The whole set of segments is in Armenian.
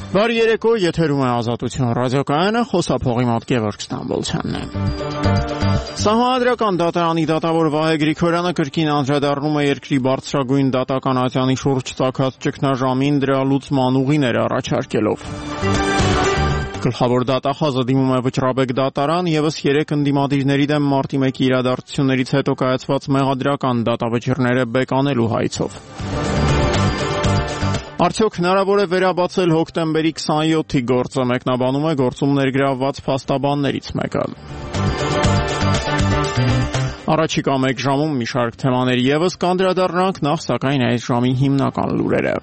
Բարի երեկո, եթերում է Ազատություն ռադիոկայանը, խոսափողի մոտ Գևորգ Ստամբոլցյանն է։ Սահմանադրական դատարանի դատավոր Վահե Գրիգորյանը կրկին անդրադառնում է երկրի բարձրագույն դատական ատյանի շուրջ ծագած ճգնաժամին, դրա լուծման ուղիներ առաջարկելով։ Գլխավոր դատախազը դիմում է Վճռաբեկ դատարան, եւս 3 ընդդիմադիրների դեմ մարտի 1-ի իրադարձություններից հետո կայացված մեղադրական դատավճիռները բեկանելու հայցով։ Արդյոք հնարավոր է վերաբացել հոկտեմբերի 27-ի գործը, մեկնաբանում է գործում ներգրավված փաստաբաններից մեկը։ Առաջիկա 1 ժամում մի շարք թեմաների եւս կանդրադառնանք, նախ սակայն այս ժամի հիմնական լուրերը։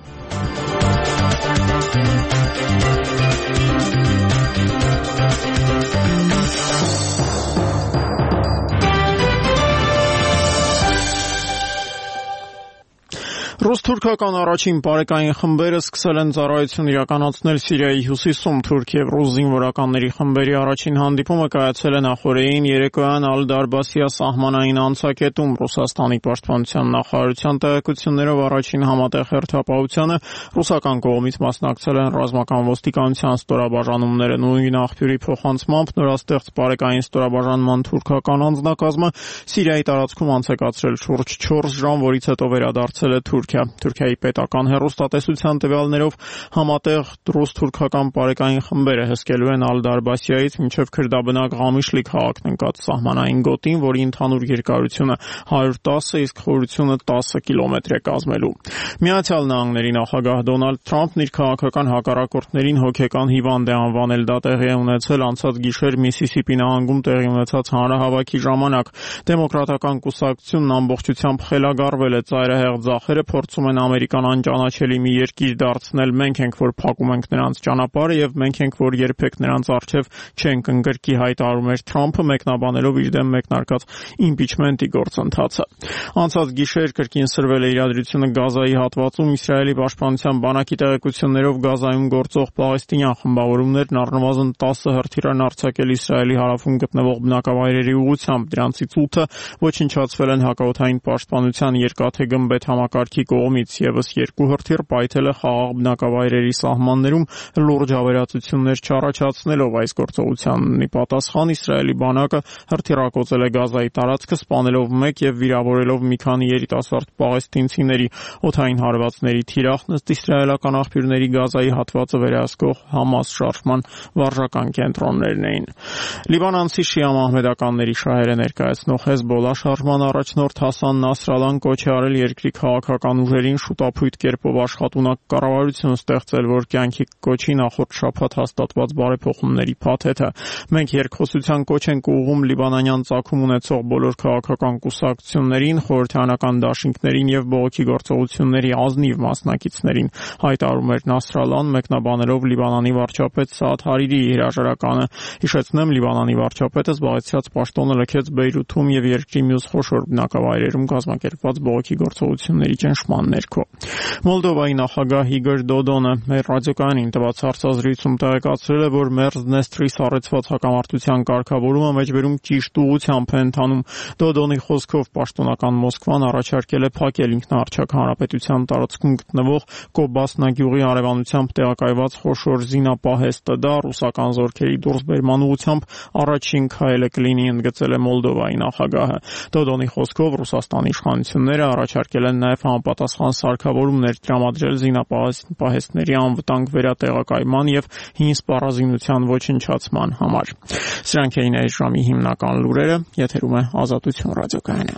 Ռուս-թուրքական առաջին պարեկային խմբերը սկսել են ծառայություն իրականացնել Սիրիայի հյուսիսում։ Թուրք եւ ռուս զինվորականների խմբերի առաջին հանդիպումը կայացել է նախօրեին երեկոյան Ալ-Դարբասիա սահմանային անցակետում։ Ռուսաստանի պաշտպանության նախարարության տեղեկություններով առաջին համատեղ հերթապահությանը ռուսական կողմից մասնակցել են ռազմական ոստիկանության ստորաբաժանումները։ Նույն աղբյուրի փոխանցմամբ նորաստեղծ պարեկային ստորաբաժանման թուրքական անձնակազմը Սիրիայի տարածքում անցկացրել շուրջ 4 ժամ, որից հետո վերադարձել է Թուրքիայի պետական հեռուստատեսության տվյալներով համատեղ ռուս-թուրքական պարեկային խմբերը հսկելու են Ալ-Դարբասիայից մինչև քրդաբնակ Ղամիշլի քաղաքն ընկած սահմանային գոտին, որի ընդհանուր երկարությունը 110, իսկ խորությունը 10 կիլոմետր է կազմելու։ Միացյալ Նահանգների նախագահ Դոնալդ Թրամփն իր քաղաքական հակառակորդներին հոգեկան հիվանդ է անվանել, դա տեղի է ունեցել անցած գիշեր Միսիսիպի նահանգում տեղի ունեցած հանրահավաքի ժամանակ։ Դեմոկրատական կուսակցությունն ամբողջությամբ խելագարվել է, ծայրահեղ ձախերը փորձում են Ամերիկան անճանաչելի մի երկիր դարձնել։ Մենք ենք, որ փակում ենք նրանց ճանապարհը եւ մենք ենք, որ երբեք նրանց առջեւ չենք ընկրկի, հայտարարում էր Թրամփը, մեկնաբանելով իր դեմ մեկնարկած իմպիչմենտի գործընթացը։ Անցած գիշեր կրկին սրվել է իրադրությունը Գազայի հատվածում։ Իսրայելի պաշտպանության բանակի տեղեկություններով Գազայում գործող պաղեստինյան խմբավորումներն առնվազն 10 հրթիռ են արձակել Իսրայելի հարավում գտնվող բնակավայրերի ուղղությամբ։ Դրանցից 8-ը ոչնչացվել են հակաօդային պաշտպանության երկաթե գմբեթ համակարգի կողմից, եւս 2 հրթիռ պայթել է խաղաղ բնակավայրերի սահմաններում լուրջ ավերածություններ չառաջացնելով։ Այս գործողությանն ի պատասխան Իսրայելի բանակը հրթիռակոծել է Գազայի տարածքը, սպանելով 1 եւ վիրավորելով մի քանի երիտասարդ պաղեստինցիների։ Օդային հարվածների թիրախն ըստ իսրայելական աղբյուրների Գազայի հատվածը վերահսկող Համաս շարժման վարժական կենտրոններն էին։ Լիբանանցի շիա մահմեդականների շահերը ներկայացնող Հեզբոլլա շարժման առաջնորդ Հասան Նասրալան կոչ է արել երկրի քաղաքական ուժերին շուտափույթ կերպով աշխատունակ կառավարություն ստեղծել, որ կյանքի կոչի նախորդ շաբաթ հաստատված բարեփոխումների փաթեթը։ Մենք երկխոսության կոչ ենք ուղղում լիբանանյան ծագում ունեցող բոլոր քաղաքական կուսակցություններին, խորհրդարանական դաշինքներին եւ բողոքի գործողությունների ազնիվ մասնակիցներին, հայտարարում էր Նասրալան, մեկնաբանելով Լիբանանի վարչապետ Սաադ Հարիրիի հրաժարականը։ Հիշեցնեմ, Լիբանանի վարչապետը զբաղեցրած պաշտոնը լքեց Բեյրութում եւ երկրի մյուս խոշոր բնակավայրերում կազմակերպված բողոքի գործողությունների ճնշման ներքո։ Մոլդովայի նախագահ Իգոր Դոդոնը մեր ռադիոկայանին տված հարցազրույցում տեղեկացրել է, որ Մերձդնեստրի սառեցված հակամարտության կարգավորումը մեջբերում ճիշտ ուղղությամբ է ընթանում։ Դոդոնի խոսքով պաշտոնական Մոսկվան առաջարկել է փակել ինքնաառչակ հանրապետության տարածքում գտնվող Կոբասնա գյուղի արևանությամբ տեղակայված խոշոր զինապահեստը։ Դա ռուսական զորքերի դուրսբերման ուղղությամբ առաջին քայլը կլինի, ընդգծել է Մոլդովայի նախագահը։ Դոդոնի խոսքով Ռուսաստանի իշխանությունները առաջարկել են նաև համապատասխան սարքավորումներ տրամադրել զինապահեստների անվտանգ վերատեղակայման եւ հին սպառազինության ոչնչացման համար։ Սրանք էին այս ժամի հիմնական լուրերը, եթերում է Ազատություն ռադիոկայանը։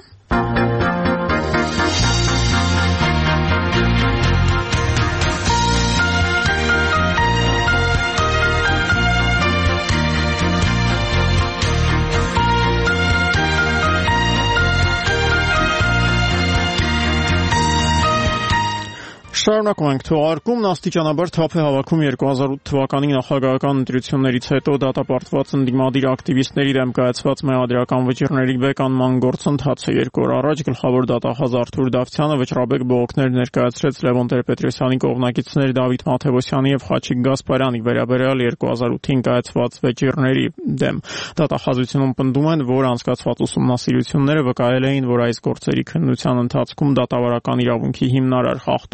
Շարունակում ենք թողարկումն, աստիճանաբար թափ է հավաքում 2008 թվականի նախագահական ընտրություններից հետո դատապարտված ընդդիմադիր ակտիվիստների դեմ կայացված մեղադրական վճիռների բեկանման գործընթացը։ 2 օր առաջ գլխավոր դատախազ Արթուր Դավթյանը վճռաբեկ բողոքներ ներկայացրեց Լևոն Տեր-Պետրոսյանի կողմնակիցներ Դավիթ Մաթևոսյանի եւ Խաչիկ Գասպարյանի վերաբերյալ 2008-ին կայացված վճիռների դեմ։ Դատախազությունում պնդում են, որ անցկացված ուսումնասիրությունները վկայել էին, որ այս գործերի քննության ընթացքում դատավարական իրավունքի հիմնարար խախտումներ են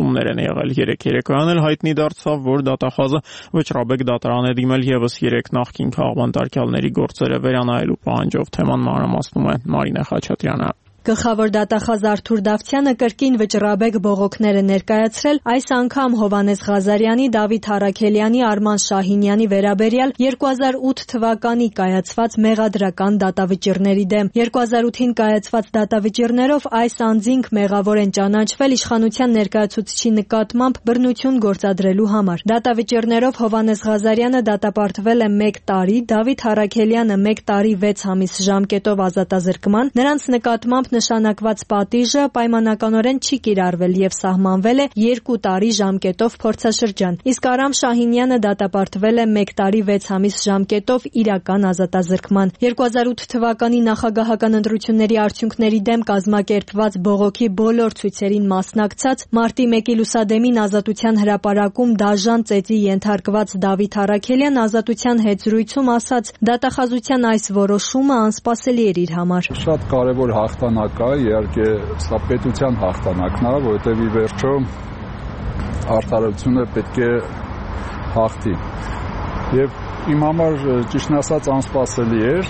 եղել։ Երեկ երեկոյան էլ հայտնի դարձավ, որ դատախազը Վճռաբեկ դատարան է դիմել եւս 3 նախկին քաղբան տարկյալների գործերը վերանայելու պահանջով։ Թեման մանրամասնում է Մարինե Խաչատրյանը։ Գլխավոր դատախազ Արթուր Դավթյանը կրկին Վճռաբեկ բողոքներ է ներկայացրել, այս անգամ Հովհաննես Ղազարյանի, Դավիթ Առաքելյանի, Արման Շահինյանի վերաբերյալ 2008 թվականի կայացված մեղադրական դատավճիռների դեմ։ 2008-ին կայացված դատավճիռներով այս անձինք մեղավոր են ճանաչվել իշխանության ներկայացուցչի նկատմամբ բռնություն գործադրելու համար։ Դատավճիռներով Հովհաննես Ղազարյանը դատապարտվել է 1 տարի, Դավիթ Առաքելյանը 1 տարի 6 ամիս ժամկետով ազատազրկման, նրանց նկատմամբ նշանակված պատիժը պայմանականորեն չի կիրառվել եւ սահմանվել է 2 տարի ժամկետով փորձաշրջան։ Իսկ Արամ Շահինյանը դատապարտվել է 1 տարի 6 ամիս ժամկետով իրական ազատազրկման։ 2008 թվականի նախագահական ընտրությունների արդյունքների դեմ կազմակերպված բողոքի բոլոր ցույցերին մասնակցած մարտի 1-ի լուսադեմին Ազատության հրապարակում դաժան ծեծի ենթարկված Դավիթ Առաքելյան ազատության հետ զրույցում ասաց. «Դատախազության այս որոշումը անսպասելի էր իր համար»։ Շատ կարևոր հաղթանակ իհարկե սա պետության հաղթանակն է, որովհետև ի վերջո արդարությունը պետք է հաղթի։ Եվ իմ համար ճիշտն ասած անսպասելի էր,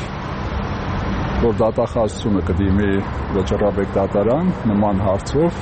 որ դատախազությունը կդիմի Վճռաբեկ դատարան նման հարցով,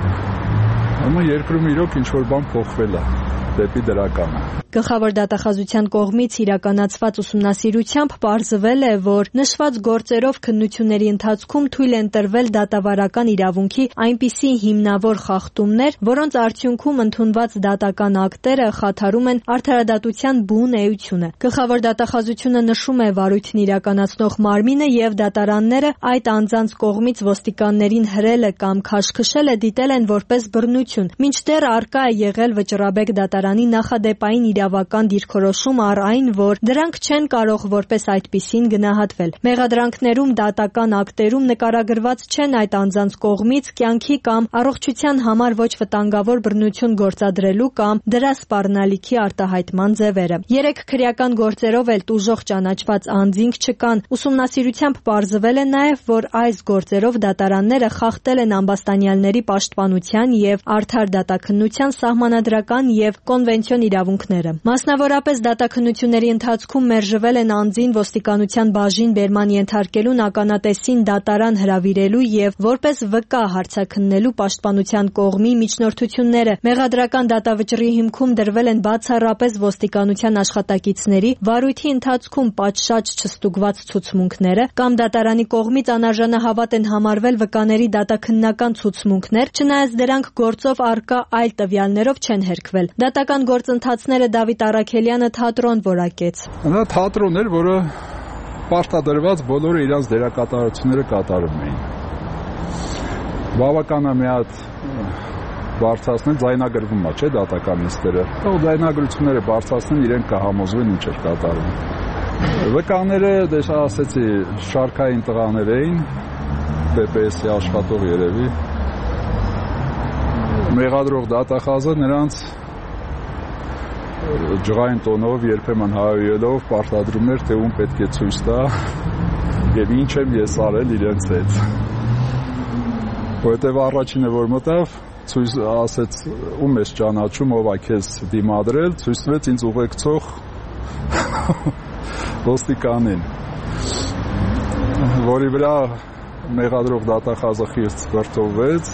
amma երկրում իրոք ինչ-որ բան փոխվել է դեպի դրականը։ Գլխավոր դատախազության կողմից իրականացված ուսումնասիրությամբ պարզվել է, որ նշված գործերով քննությունների ընթացքում թույլ են տրվել դատավարական իրավունքի այնպիսի հիմնավոր խախտումներ, որոնց արդյունքում ընդունված դատական ակտերը խաթարում են արդարադատության բուն էությունը։ Գլխավոր դատախազությունը նշում է վարույթն իրականացնող մարմինը եւ դատարանները այդ անձանց կողմից ոստիկաններին հրելը կամ քաշքշելը դիտել են որպես բռնություն, մինչդեռ առկա է եղել Վճռաբեկ դատարանի նախադեպային իրավական դիրքորոշում առ այն, որ դրանք չեն կարող որպես այդպիսին գնահատվել։ Մեղադրանքներում դատական ակտերում նկարագրված չեն այդ անձանց կողմից կյանքի կամ առողջության համար ոչ վտանգավոր բռնություն գործադրելու կամ դրա սպառնալիքի արտահայտման ձևերը։ 3 քրեական գործերով էլ տուժող ճանաչված անձինք չկան։ Ուսումնասիրությամբ պարզվել է նաև, որ այս գործերով դատարանները խախտել են ամբաստանյալների պաշտպանության եւ արդար դատաքննության սահմանադրական եւ կոնվենցիոն իրավունքները։ Մասնավորապես դատաքննությունների ընթացքում մերժվել են անձին ոստիկանության բաժին բերման ենթարկելուն ականատեսին դատարան հրավիրելու եւ որպես վկա հարցաքննելու պաշտպանության կողմի միջնորդությունները։ Մեղադրական դատավճռի հիմքում դրվել են բացառապես ոստիկանության աշխատակիցների վարույթի ընթացքում պատշաճ չստուգված ցուցմունքները կամ դատարանի կողմից անարժանահավատ են համարվել վկաների դատաքննական ցուցմունքներ, չնայած դրանք գործով առկա այլ տվյալներով չեն հերքվել։ Դատական գործընթացները Դավիթ Առաքելյանը թատրոն որակեց։ Դա թատրոն էր, որը պարտադրված բոլորը իրենց դերակատարությունները կատարում էին։ Բավական է մի հատ բարձրացնել ձայնագրվում է, չէ՞, դատական նիստերը։ Թող ձայնագրությունները բարձրացնեն, իրենք կհամոզվեն ինչ էր կատարում։ Վկաները, դե ասեցի, շարքային տղաներ էին, PPS-ի աշխատող երևի։ Մեղադրող դատախազը նրանց ջղային տոնով երբեմն հայոյելով պարտադրում էր, թե ում պետք է ցույց տա եւ ինչ եմ ես արել իրենց հետ։ Որտեւ առաջինը որ մտավ, ցույց ասեց ում ես ճանաչում, ով է քեզ դիմադրել, ցույց տվեց ինձ ուղեկցող ոստիկանին, որի վրա մեղադրող դատախազը խիստ վրդովվեց,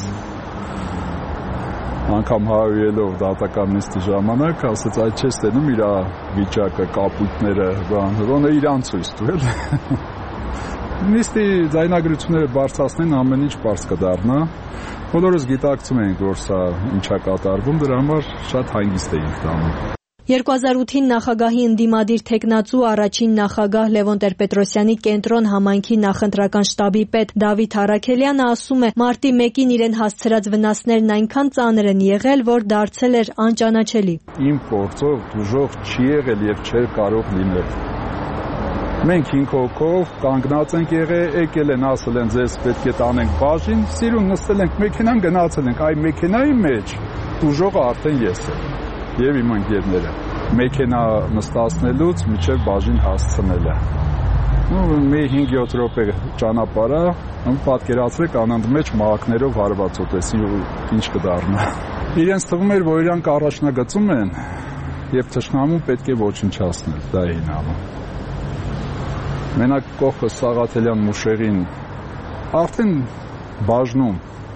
անգամ հայոյելով դատական նիստի ժամանակ, ասեց այդ չես տենում իր վիճակը, կապույտները, բանը իրան ցույց տվել։ Նիստի ձայնագրությունները բարձրացնեն, ամեն ինչ պարզ կդառնա։ Բոլորս գիտակցում ենք, որ սա ինչա կատարվում, դրա համար շատ հանգիստ էինք տանում։ 2008-ին նախագահի ընդդիմադիր թեկնածու առաջին նախագահ Լևոն Տեր-Պետրոսյանի կենտրոն համայնքի նախընտրական շտաբի պետ Դավիթ Առաքելյանը ասում է, մարտի 1-ին իրեն հասցրած վնասներն այնքան ծանր են եղել, որ դարձել էր անճանաչելի։ Իմ փորձով դժոխ չի եղել եւ չէր կարող լինել։ Մենք 5 հոգով կանգնած ենք եկել են ասել են ձեզ պետք է տանենք բաժին, սիրուն նստել ենք մեքենան գնացել ենք, այ մեքենայի մեջ դժողը արդեն ես եմ եւ իմ ընկերները մեքենա նստացնելուց մինչեւ բաժին հասցնելը։ Մի 5-7 րոպե ճանապարհ է, պատկերացրեք անընդ մեջ մահակներով հարվածոտեսի ինչ կդառնա։ Իրենց թվում էր, որ իրանք առաջնագծում են եւ թշնամուն պետք է ոչնչացնել, դա էին անում։ Մենակ կողքը Սաղաթելյան Մուշեղին արդեն բաժնում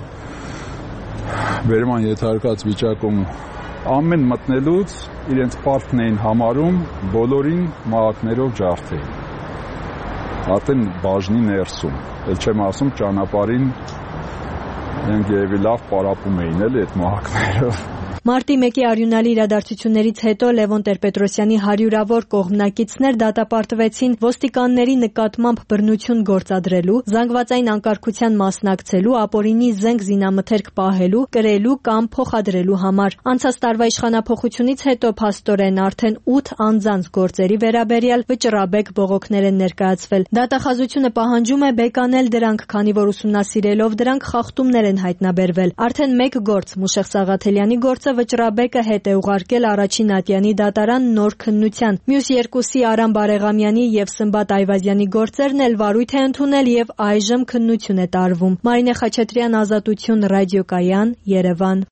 վերման ենթարկած վիճակում ամեն մտնելուց իրենց պարտքն էին համարում բոլորին մահակներով ջարդել։ Արդեն բաժնի ներսում, էլ չեմ ասում ճանապարհին իրենք երևի լավ պարապում էին էլի այդ մահակներով։ Մարտի 1-ի արյունալի իրադարձություններից հետո Լևոն Տեր-Պետրոսյանի հարյուրավոր կողմնակիցներ դատապարտվեցին ոստիկանների նկատմամբ բռնություն գործադրելու, զանգվածային անկարգության մասնակցելու, ապօրինի զենք զինամթերք պահելու, կրելու կամ փոխադրելու համար։ Անցած տարվա իշխանափոխությունից հետո փաստորեն արդեն 8 անձանց գործերի վերաբերյալ վճռաբեկ բողոքներ են ներկայացվել։ Դատախազությունը պահանջում է բեկանել դրանք, քանի որ ուսումնասիրելով դրանք խախտումներ են հայտնաբերվել։ Արդեն 1 գործ Մուշեղ Սաղաթելյանի գործը վճռաբեկը հետ է ուղարկել Առաջին Ատյանի դատարան նոր քննության։ Մյուս 2-ի Արամ Բարեղամյանի եւ Սմբատ Այվազյանի գործերն էլ վարույթ է ընդունել եւ այժմ քննություն է տարվում։ Մարինե Խաչատրյան, Ազատություն, Ռադիոկայան, Երևան։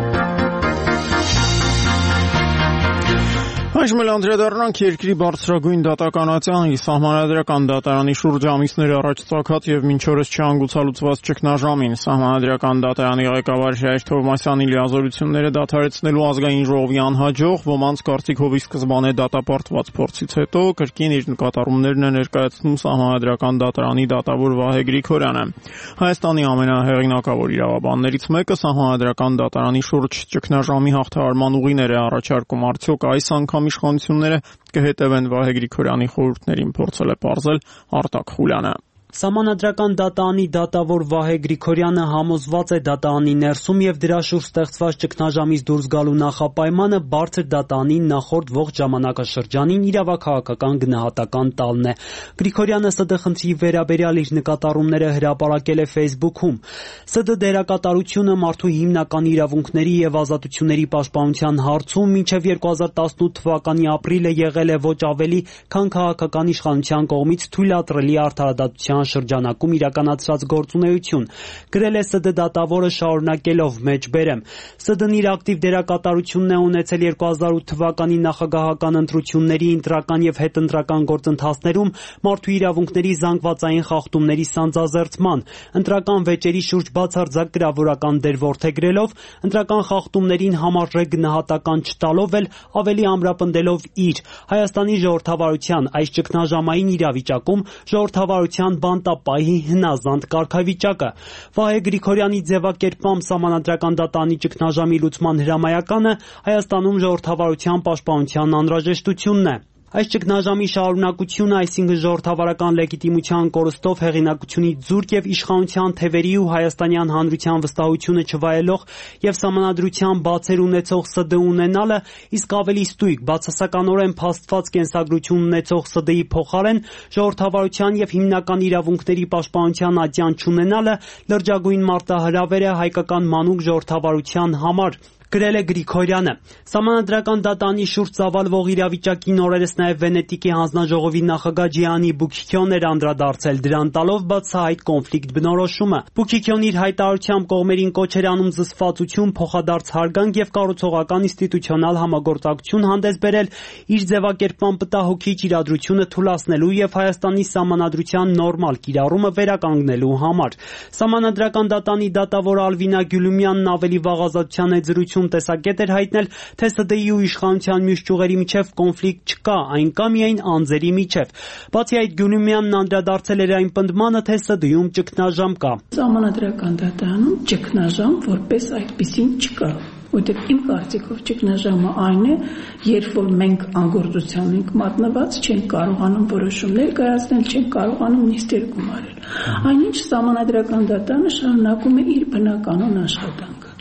Այժմ էլ անդրադառնանք երկրի բարձրագույն դատականատյանի Սահմանադրական դատարանի շուրջ ամիսներ առաջ ծագած եւ մինչ օրս չհանգուցալուծված ճգնաժամին։ Սահմանադրական դատարանի ղեկավար Ժայր Թովմասյանի լիազորությունները դադարեցնելու ազգային ժողովի անհաջող, ոմանց կարծիքով ի սկզբանե դատապարտված փորձից հետո կրկին իր նկատառումներն է ներկայացնում Սահմանադրական դատարանի դատավոր Վահե Գրիգորյանը։ Հայաստանի ամենահեղինակավոր իրավաբաններից մեկը Սահմանադրական դատարանի շուրջ ճգնաժամի հաղթահարման ուղիներ է առաջարկում, արդյոք այս անգամ իշխանությունները կհետևեն Վահե Գրիգորյանի խորհուրդներին, փորձել է պարզել Արտակ Խուլյանը։ Սահմանադրական դատարանի դատավոր Վահե Գրիգորյանը համոզված է դատարանի ներսում եւ դրա շուրջ ստեղծված ճգնաժամից դուրս գալու նախապայմանը բարձր դատարանի նախորդ ողջ ժամանակաշրջանին իրավաքաղաքական գնահատական տալն է։ Գրիգորյանը ՍԴ խնդրի վերաբերյալ իր նկատառումները հրապարակել է Facebook-ում։ ՍԴ դերակատարությունը մարդու հիմնական իրավունքների եւ ազատությունների պաշտպանության հարցում մինչեւ 2018 թվականի ապրիլը եղել է ոչ ավելի, քան քաղաքական իշխանության կողմից թույլատրելի արդարադատության շրջանակում իրականացրած գործունեություն, գրել է ՍԴ դատավորը շարունակելով մեջբերեմ։ ՍԴ-ն իր ակտիվ դերակատարությունն է ունեցել 2008 թվականի նախագահական ընտրությունների ընտրական եւ հետընտրական գործընթացներում մարդու իրավունքների զանգվածային խախտումների սանձազերծման, ընտրական վեճերի շուրջ բացարձակ գրավորական դեր որդեգրելով, ընտրական խախտումներին համարժեք գնահատական չտալով էլ ավելի ամրապնդելով իր Հայաստանի ժողովրդավարության այս ճգնաժամային իրավիճակում ժողովրդավարության բանտապահի հնազանդ կարգավիճակը։ Վահե Գրիգորյանի ձևակերպմամբ Սահմանադրական դատարանի ճգնաժամի լուծման հրամայականը Հայաստանում ժողովրդավարության պաշտպանության անհրաժեշտությունն է։ Այս ճգնաժամի շարունակությունը, այսինքն ժողովրդավարական լեգիտիմության կորստով հեղինակությունից զուրկ եւ իշխանության թևերի ու հայաստանյան հանրության վստահությունը չվայելող եւ սահմանադրության բացեր ունեցող ՍԴ ունենալը, իսկ ավելի ստույգ բացասականորեն փաստված կենսագրություն ունեցող ՍԴ-ի փոխարեն ժողովրդավարության եւ հիմնական իրավունքների պաշտպանության ատյան չունենալը լրջագույն մարտահրավեր է հայկական մանուկ ժողովրդավարության համար, գրել է Գրիգորյանը։ Սահմանադրական դատարանի շուրջ ծավալվող իրավիճակին օրերս նաև Վենետիկի հանձնաժողովի նախագահ Ջիանի Բուքիքյոնն էր անդրադարձել, դրան տալով բացահայտ կոնֆլիկտ բնորոշումը։ Բուքիքյոնն իր հայտարարությամբ կողմերին կոչ էր անում զսպվածություն, փոխադարձ հարգանք եւ կառուցողական ինստիտուցիոնալ համագործակցություն հանդես բերել իր ձևակերպման պտահոգիչ իրադրությունը թուլացնելու եւ Հայաստանի սահմանադրության նորմալ կիրառումը վերականգնելու համար։ Սահմանադրական դատարանի դատավոր Ալվինա Գյուլումյանն ավելի վաղ Ազատության հետ զրույցում տեսակետ էր հայտնել, թե ՍԴ-ի ու իշխանության մյուս ճյուղերի միջև կոնֆլիկտ չկա, այն կա միայն անձերի միջև։ Բացի այդ, Գյուլումյանն անդրադարձել էր այն պնդմանը, թե ՍԴ-ում ճգնաժամ կա։ Սահմանադրական դատարանում ճգնաժամ որպես այդպիսին չկա։ Որտեղ իմ կարծիքով ճգնաժամը այն է, երբ որ մենք անգործության ենք մատնված, չենք կարողանում որոշումներ կայացնել, չենք կարողանում նիստեր գումարել։ Այնինչ Սահմանադրական դատարանը շարունակում է իր բնականon աշխատանքը։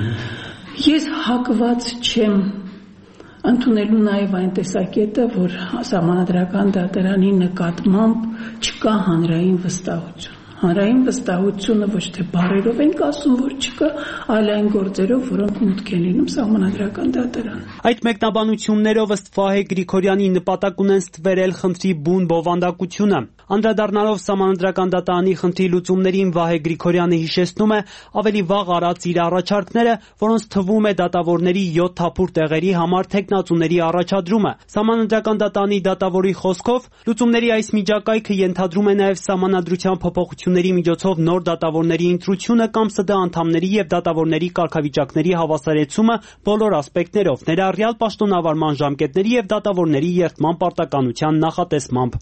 Ես հակված չեմ ընդունելու նաև այն տեսակետը, որ Սահմանադրական դատարանի նկատմամբ չկա հանրային վստահություն։ Հանրային վստահությունը ոչ թե բառերով ենք ասում, որ չկա, այլ այն գործերով, որոնք մուտք են լինում սահմանադրական դատարան։ Այդ մեկնաբանություններով ըստ Վահե Գրիգորյանի նպատակ ունեն ստվերել խնդրի բուն բովանդակությունը։ Անդրադառնալով սահմանադրական դատարանի խնդրի լուծումներին Վահե Գրիգորյանը հիշեցնում է ավելի վաղ արած իր առաջարկները, որոնց թվում է դատավորների 7 թափուր տեղերի համար թեկնածուների առաջադրումը։ Սահմանադրական դատարանի դատավորի խոսքով լուծումների այս միջակայքը ենթադրում է նաև սահմանադրության փոփոխությունների միջոցով նոր դատավորների ընտրությունը կամ ՍԴ անդամների եւ դատավորների կարգավիճակների հավասարեցումը բոլոր ասպեկտներով, ներառյալ պաշտոնավարման ժամկետների եւ դատավորների երթման պարտականության նախատեսմամբ։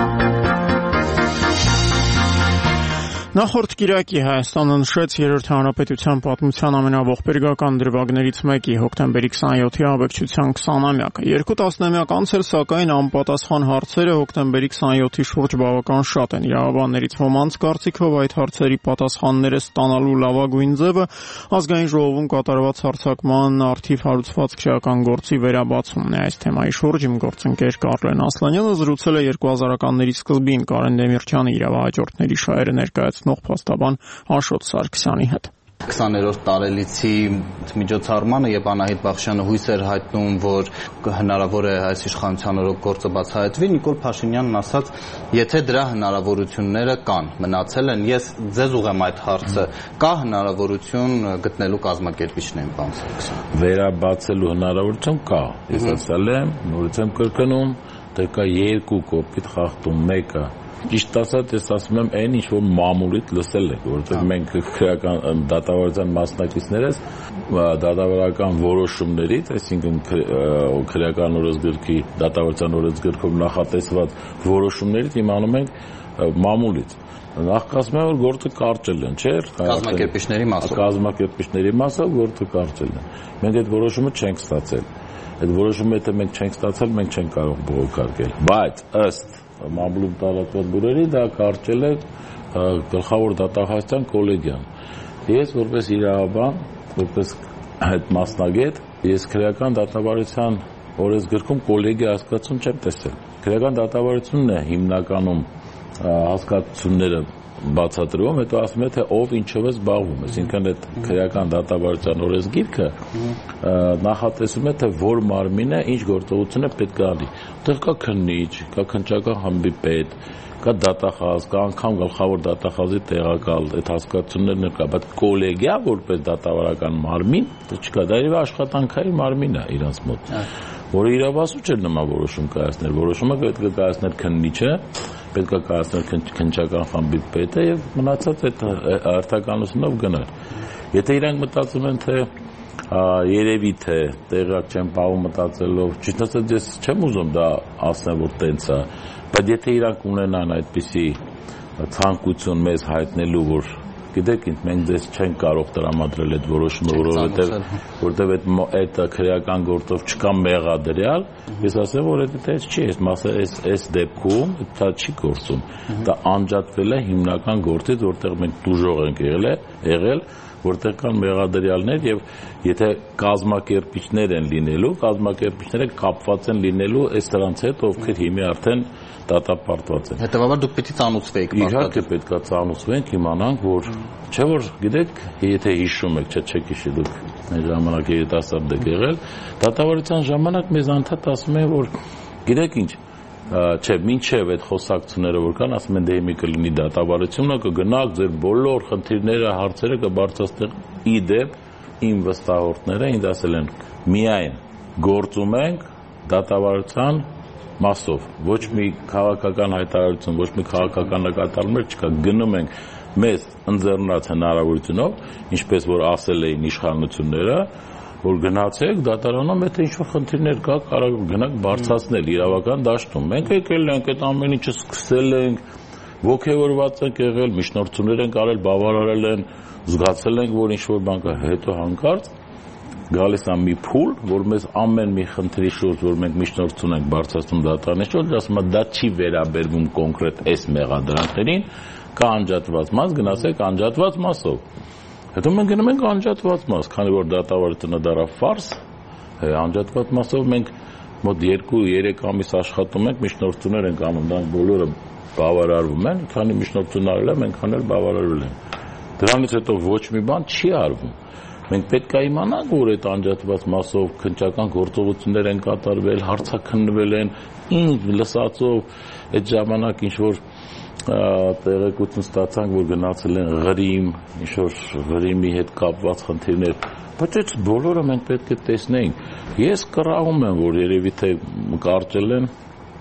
Նախորդ կիրակի Հայաստանը նշեց Երրորդ հանրապետության պատմության ամենաողբերգական դրվագներից մեկի հոկտեմբերի 27-ի աբեկչության 20-ամյակը։ Երկու տասնամյակ անց էր, սակայն անպատասխան հարցերը հոկտեմբերի 27-ի շուրջ բավական շատ են։ Իրավաբաններից ոմանց կարծիքով այդ հարցերի պատասխանները ստանալու լավագույն ձևը ազգային ժողովում կատարված հարձակման առթիվ հարուցված քրեական գործի վերաբացումն է։ Այս թեմայի շուրջ իմ գործընկեր Կարլեն Ասլանյանը զրուցել է 2000-ականների սկզբին Կարեն Դեմիրճյանի իրավահաջորդների շահերը ներկայացնող փաստաբան Աշոտ Սարգսյանի հետ։ 20-րդ տարելիցի միջոցառմանը, երբ Անահիտ Բախշյանը հույս էր հայտնում, որ հնարավոր է այս իշխանության օրոք գործը բացահայտվի, Նիկոլ Փաշինյանն ասաց, եթե դրա հնարավորությունները կան, մնացել են, ես ձեզ ուղղեմ այդ հարցը, կա հնարավորություն գտնելու կազմակերպիչներին, պարոն Սարգսյան։ Վերաբացելու հնարավորություն կա։ Ես ասել եմ, նորից եմ կրկնում, թե կա երկու կոպիտ խախտում, մեկը ճիշտ ասած, ես ասում եմ, այն ինչ որ մամուլից լսել եք, որովհետև մենք քրեական դատավարության մասնակիցներս դատավարական որոշումներից, այսինքն քրեական օրենսգրքի դատավարության օրենսգրքով նախատեսված որոշումներից իմանում ենք մամուլից։ Նախ ասում եմ, որ գործը կարճել են, չէ՞։ Կազմակերպիչների մասով գործը կարճել են։ Մենք այդ որոշումը չենք ստացել։ Այդ որոշումը եթե մենք չենք ստացել, մենք չենք կարող բողոքարկել։ Բայց ըստ մամուլում տարածված բուրերի դա կարճել է գլխավոր դատախազության կոլեգիան։ Ես որպես իրավաբան, որպես այդ մասնագետ, ես քրեական դատավարության օրենսգրքում կոլեգիա հասկացություն չեմ տեսել։ Քրեական դատավարությունն է հիմնականում հասկացությունները բացատրում, հետո ասում է, թե ով ինչով է զբաղվում, այսինքն այդ քրեական դատավարության օրենսգիրքը նախատեսում է, թե որ մարմինը ինչ գործողություն է պետք է անի։ Այդտեղ կա քննիչ, կա քննչական խմբի պետ, կա դատախազ, կա անգամ գլխավոր դատախազի տեղակալ, այդ հասկացություններն կա, բայց կոլեգիա որպես դատավարական մարմին, դա չկա, դա իր աշխատանքային մարմին է իրանց մոտ, որը իրավասու չէ նման որոշում կայացնել, որոշումը պետք է կայացնել քննիչը, պետք է կայացնել քննչական խմբի պետը եւ մնացած այդ արտականությունով գնալ։ Եթե իրանք մտածում են, թե երևի թե տեղակ չեն պահում մտածելով, ճիշտ ասած ես չեմ ուզում դա ասեմ, որ տենց է, բայց եթե իրանք ունենան այդպիսի ցանկություն մեզ հայտնելու, որ գիտեք, մենք դες չենք կարող տրամադրել այդ որոշումը, որովհետև այդ քրեական գործով չկա մեղադրյալ, ես ասեմ, որ դա չի, այս դեպքում դա չի գործում։ Դա անջատվել է հիմնական գործից, որտեղ մենք դժոխ ենք եղել, որտեղ կան մեղադրյալներ եւ եթե կազմակերպիչներ են լինելու, կազմակերպիչները կապված են լինելու այս դրանց հետ, ովքեր հիմա արդեն դատապարտված են։ Հետևաբար դուք պետք է ծանուցվեիք։ Իհարկե պետք է ծանուցվենք, իմանանք, որ չէ որ գիտեք, եթե հիշում եք, չեք հիշի դուք այն ժամանակ երիտասարդ եք եղել, դատավարության ժամանակ մեզ անդադ ասում են, որ գիտեք ինչ, չէ, մինչև այդ խոսակցությունները որ կան, ասում են դե մի կլինի դատավարությունը, կգնաք, ձեր բոլոր խնդիրները, հարցերը կբարձրացնեք։ Ի դեպ իմ վստահորդները ինձ ասել են միայն գործում ենք դատավարության մասով, ոչ մի քաղաքական հայտարարություն, ոչ մի քաղաքական նկատառումներ չկա, գնում ենք մեզ ընձեռնած հնարավորությունով, ինչպես որ ասել էին իշխանությունները, որ գնացեք դատարանում, եթե ինչ-որ խնդիրներ կա, կարող գնաք բարձրացնել իրավական դաշտում։ Մենք եկել ենք, այդ ամեն ինչը սկսել ենք, ոգևորված ենք եղել, միջնորդություններ ենք արել, բավարարել են, զգացել ենք, որ ինչ-որ բան կա, հետո հանկարծ գալիս է մի փուլ, որ մեզ ամեն մի խնդրի շուրջ, որ մենք միջնորդություն ենք բարձրացնում դատարանի շուրջ, ասում է դա չի վերաբերվում կոնկրետ այս մեղադրանքներին, կա անջատված մաս, գնացեք անջատված մասով։ Հետո մենք գնում ենք անջատված մաս, քանի որ դատավարությունը դարավ ֆարս, անջատված մասով մենք մոտ 2-3 ամիս աշխատում ենք, միջնորդություններ ենք անում, դրանք բոլորը բավարարվում են, քանի միջնորդություն արել եմ, այնքան էլ բավարարվել են։ Դրանից հետո ոչ մի բան չի արվում։ Մենք պետք է իմանանք, որ այդ անջատված մասով քննչական գործողություններ են կատարվել, հարցաքննվել են, լսածով այդ ժամանակ ինչ-որ տեղեկություն ստացանք, որ գնացել են Ղրիմ, ինչ-որ Ղրիմի հետ կապված խնդիրներ, բայց այդ բոլորը մենք պետք է տեսնեինք։ Ես կռահում եմ, որ երևի թե կարճել են,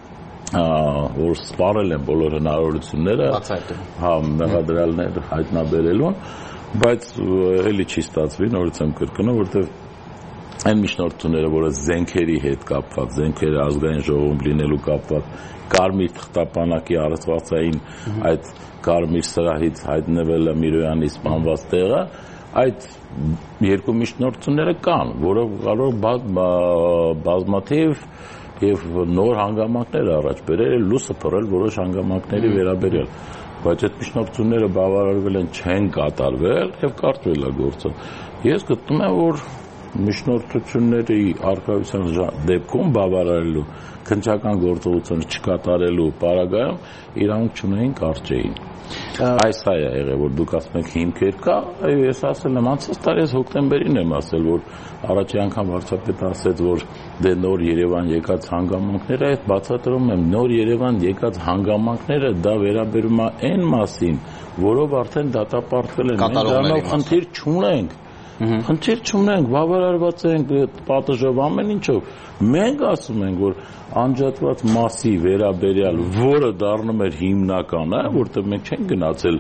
որ սպառել են բոլոր հնարավորությունները, մեղադրյալներ հայտնաբերելուն, բայց էլի չի ստացվի, նորից եմ կրկնում, որովհետև այն միջնորդությունները, որը զենքերի հետ կապված, զենքերը ազգային ժողովում լինելու կապված, կարմիր թղթապանակի արծվածային այդ կարմիր սրահից հայտնվելը Միրոյանի սպանված տեղը, այդ երկու միջնորդությունները կան, որով կարող բազմաթիվ եւ նոր հանգամանքներ առաջ բերել, լույսը փռել որոշ հանգամանքների վերաբերյալ, բայց այդ միջնորդությունները բավարարվել են, չեն կատարվել եւ կարճվել է գործը։ Ես գտնում եմ, որ միջնորդությունների առկայության դեպքում բավարարելու քննչական գործողությունը չկատարելու պարագայում իրավունք չունեին կարճեին։ Այս է եղել, որ դուք ասում եք հիմքեր կա, ես ասել եմ անցած տարի հոկտեմբերին եմ ասել, որ առաջի անգամ վարչապետը ասեց, որ դե նոր Երևան եկած հանգամանքները, այդ բացատրում եմ, նոր Երևան եկած հանգամանքները դա վերաբերում է այն մասին, որով արդեն դատապարտվել են, մենք դրանով խնդիր չունենք։ Խնդիր չունենք, բավարարված ենք պատժով ամեն ինչով։ Մենք ասում ենք, որ անջատված մասի վերաբերյալ, որը դառնում էր հիմնականը, որտեղ մենք չենք գնացել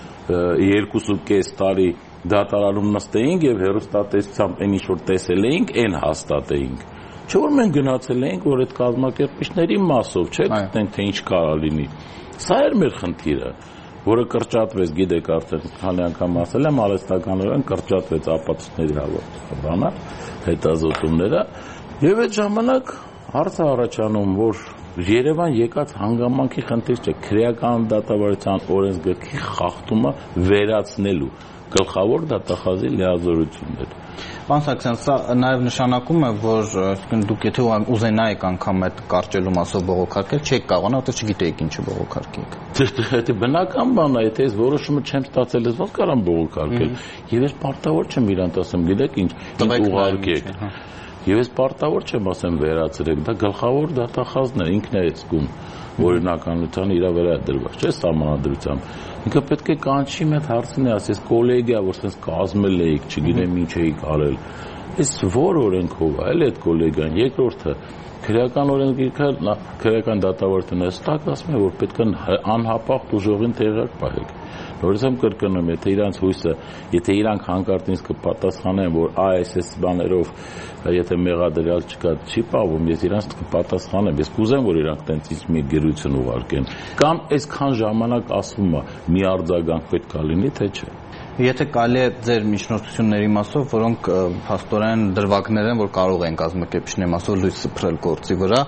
2.5 տարի դատարանում նստեինք եւ հեռուստատեսությամբ այն ինչ որ տեսել էինք, այն հաստատեինք։ Չէ՞ որ մենք գնացել էինք, որ այդ կազմակերպիչների մասով, չէ՞, գտնենք թե ինչ կարա լինի։ Սա էր մեր խնդիրը, որը կրճատվեց, գիտեք, արդեն քանի անգամ ասել եմ, արհեստականորեն կրճատվեց ապացույցների հավաքածը, հետազոտումները, եւ այդ ժամանակ հարցը առաջանում, որ Երևան եկած հանգամանքի խնդիր չէ, քրեական դատավարության օրենսգրքի խախտումը վերացնելու գլխավոր դատախազի լիազորություններ։ Պարոն Սարգսյան, սա նաև նշանակում է, որ դուք եթե ուզենայիք անգամ այդ կարճելու մասով բողոքարկել, չեք կարողանա, որտեղ չգիտեիք ինչը բողոքարկեք։ Դա բնական բան է, եթե ես որոշումը չեմ ստացել, ես ոնց կարամ բողոքարկել։ Եվ ես պարտավոր չեմ իրանց ասեմ, գիտեք ինչ, ուղարկեք։ Եվ ես պարտավոր չեմ ասեմ վերացրեք, դա գլխավոր դատախազն է, ինքն է զգում օրինականության իր վրա դրված, չէ՞, սահմանադրությամբ։ Ինքը պետք է կանչի մեծ հարցին ասես կոլեգիա, որ sense կազմել էիք, չգիտեմ ինչ էիք արել։ Այս որ օրենքով է, այդ կոլեգիան, երկրորդը քրեական օրենսգիրքը, քրեական դատավարությունը հստակ ասում է, որ պետք է անհապաղ ուժողին տեղակ պահեք։ Նորից եմ կրկնում, եթե իրանց հույսը, եթե իրանք հանկարծ ինձ կպատասխանեն, որ ASS բաներով, եթե մեղադրյալ չկա, չի պահվում, ես իրանց կպատասխանեմ, ես կուզեմ, որ իրանք տենց ինձ մի գերություն ուղարկեն, կամ այսքան ժամանակ ասվում է, մի արձագանք պետք է լինի, թե չէ։ Եթե կարելի է ձեր միջնորդությունների մասով, որոնք փաստորեն դրվագներ են, որ կարող են կազմակերպիչների մասով լույս սփռել գործի վրա,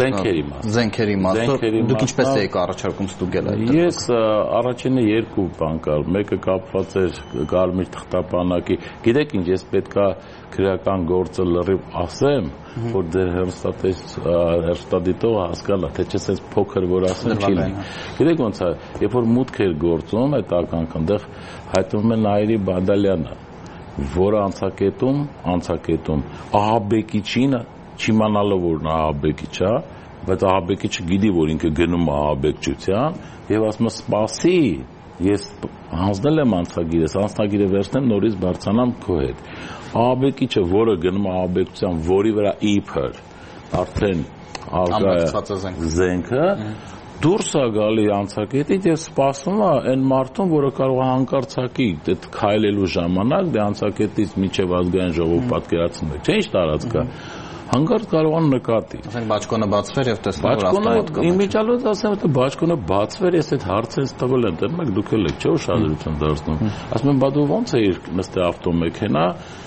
զենքերի մասով, դուք ինչպես եք առաջարկում ստուգել այդ։ Ես առաջինը երկու բան կար, մեկը կապված էր կարմիր թղթապանակի, գիտեք ինչ, ես պետքա քրեական գործը լրիվ ասեմ, որ դեր հեռուստադիտողը հասկանա, թե չէ sense փոքր որ ասեմ չի լինի։ Գիտեք ոնց է, երբ որ մուտք էր գործում այդ ականք, այնտեղ հայտնվում է Նայիրի Բադալյանը, որը անցակետում ահաբեկիչին, չիմանալով որ նա ահաբեկիչ է, բայց ահաբեկիչը գիտի, որ ինքը գնում է ահաբեկչության եւ ասում է սպասի, ես հանձնել եմ անցագիրս, անցագիրը վերցնեմ, նորից բարձրանամ քո հետ։ Ահաբեկիչը, որը գնում է ահաբեկչության, որի վրա իբր արդեն արկա է զենքը, դուրս է գալի անցակետից եւ սպասում է այն մարդուն, որը կարող է հանկարծակի այդ քայլելու ժամանակ դե անցակետից միջև ազգային ժողով պատկերացնում եք, չէ՞ ինչ տարածք է։ Հանկարծ կարող են նկատի։ Ասենք բաճկոնը բացվեր եւ տեսնել որ ավտոմատ կա։ Իմիջիալոց ասեմ, թե բաճկոնը բացվեր, ես այդ հարցերից տվել եմ, դեռ մեկ դուք եք, չէ՞ ուշադրություն դարձնում։ Ասում եմ, բա դու ո՞նց էիր նստե ավտոմեքենա,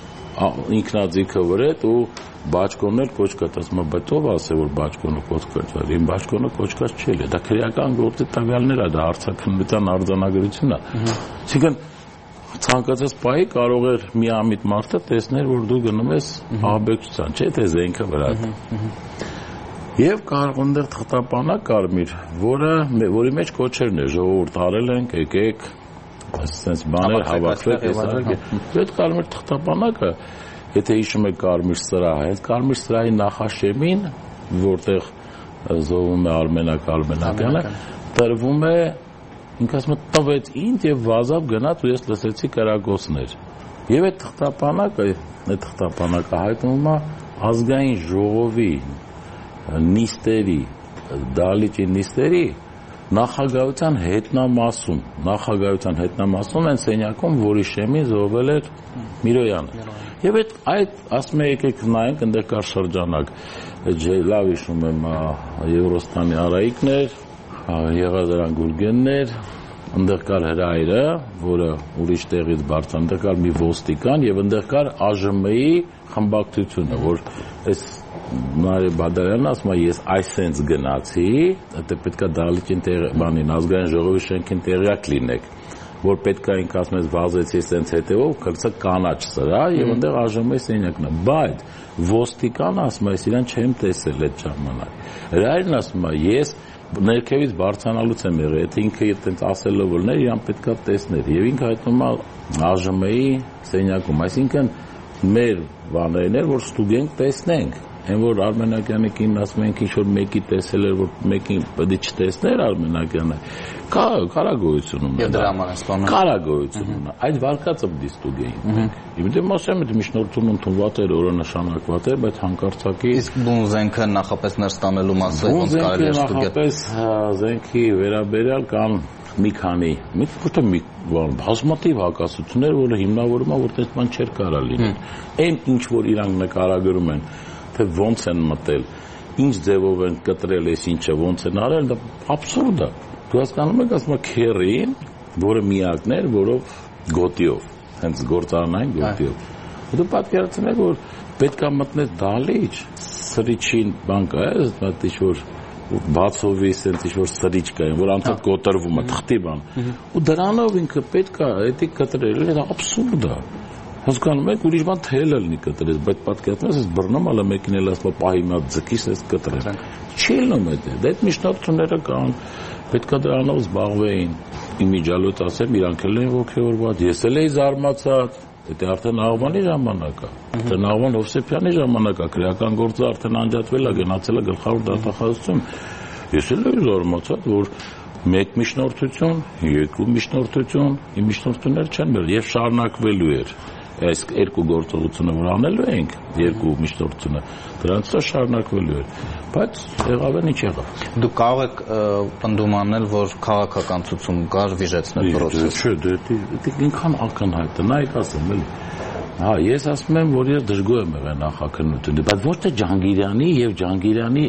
ինքնաձիգը վրետ ու բաճկոններ կոչկած, ասում եմ, բայց ով ասե որ բաճկոնը կոչկած է, իմ բաճկոնը կոչկած չէ, դա քրեական գործի տվյալներ է, դա հարցաքննության արձանագրություն է։ Այսինքն ցանկացած պահի կարող էր միամիտ մարդը տեսնել, որ դու գնում ես ահաբեկչության, չէ՞ թե զենքը վրա։ Եվ կարող այնտեղ թղթապանակ կարմիր, որի մեջ կոչերն է ժողովուրդ արել ենք, եկեք, այսպես բաներ հավաքվեք, այդ կարմիր թղթապանակը, եթե հիշում եք կարմիր սրահը, այդ կարմիր սրահի նախաշեմին, որտեղ զոհվում է Արմենակ Արմենակյանը, տրվում է, ինքը ասում է տվեց ինձ եւ վազավ գնաց ու ես լսեցի կրակոցներ։ Եվ այդ թղթապանակը հայտնվում է ազգային ժողովի նիստերի, դալիճի նիստերի նախագահության հետնամասում են սենյակում, որի շեմին զոհվել էր Միրոյանը։ Եվ այդ ասում է եկեք նայենք, այնտեղ կար շրջանակ, լավ հիշում եմ Եվրոստանի Արայիկներ, Եղազարան Գուրգեններ, այնտեղ կար հրայրը, որը ուրիշ տեղից բարձր, այնտեղ կար մի ոստիկան եւ այնտեղ կար ԱԺՄ-ի խմբակցությունը, որ այս Նարե Բադարյանն ասում է ես այսենց գնացի, դա պետքա դալիճին բանին ազգային ժողովի շենքին տեղյակ լինեք, որ պետքա ինքը ասում ես վազեցի սենց հետևով, կրծը կանաչ սրա եւ այնտեղ ԱԺՄ-ի սենյակն է, բայց ոստիկանը ասում է ես իրան չեմ տեսել այդ ժամանակ։ Հրայրն ասում է ես ներքևից բարձրանալուց եմ եղել, եթե ինքը այդպես ասելով լիներ, իրան պետքա տեսներ եւ ինքը հայտնում է ԱԺՄ-ի սենյակում, այսինքն մեր բաներն էր, որ ստուգենք, տեսնենք։ Այն որ Արմենակյանի կինն ասում ենք ինչ-որ մեկի տեսել էր, որ մեկին պետք է չտեսներ Արմենակյանը, կարագոյություն ունի։ Եվ դրա համար է սպանում։ Կարագոյություն ունի։ Այդ վարկածը պետք է ստուգեին։ Իմ ասեմ, այդ միջնորդում ընդունված էր, օրինաշանակված էր, բայց հանկարծակի իսկ բուն զենքը նախապես ներս տանելու մասը ոնց կարելի է ստուգել։ Նախապես զենքի վերաբերյալ կան մի քանի, բազմաթիվ հակասություններ, որը հիմնավորում է, որ այդպես բան չէր կարող լինել։ Այն ինչ որ իրանք նկարագրում են, թե ոնց են մտել, ինչ ձևով են կտրել, այս ինչը ոնց են արել, դա աբսուրդ է։ Դու հասկանում ես, ասում է քերին, որը միակն էր, որով գոտիով, հենց գործարանային գոտիով։ Դու պատկերացնեք, որ պետք է մտնես դալիճ, սրիչին բան կա, այդ ինչ-որ բացովի սենց ինչ-որ սրիչ կա, որ անցած կոտրվում է, թղթի բան։ Ու դրանով ինքը պետք է էդի կտրել, դա աբսուրդ է։ Հասկանում եք, ուրիշ բան թել լինի կտրես, բայց պատկերացնես, ես բռնում ալը մեկին էլ ասում պահի մա ձգիս ես կտրել։ Չի լինում այդ։ Դա միջնորդությունները կան, պետք է դրանով զբաղվեին։ Իմիջիալոց ասեմ, իրանք էլ են ոգևորված, ես էլ էի զարմացած, դա արդեն Աղվանի ժամանակ է։ Արդեն Աղվան Հովսեփյանի ժամանակ է, քրեական գործը արդեն անջատվել է, գնացել է գլխավոր դատախազություն։ Ես էլ էի զարմացած, որ մեկ միջնորդություն, երկու միջնորդություն, իմ միջնորդություններ չեն բերել եւ շարունակվելու էր։ Այս երկու գործողությունը որ անելու ենք, երկու միջնորդությունը, դրանց շարունակվելու էր, բայց եղավ են ինչ եղավ։ Դուք կարող եք պնդում անել, որ քաղաքական ցուցում կար վիժեցնել process։ Չէ, դա ինքան ակնհայտ է, նայեք ասեմ, էլի։ Հա, ես ասում եմ, որ ես դժգոհ եմ եղել նախաքննությունից, բայց ոչ թե Ջանգիրյանի եւ Ջանգիրյանի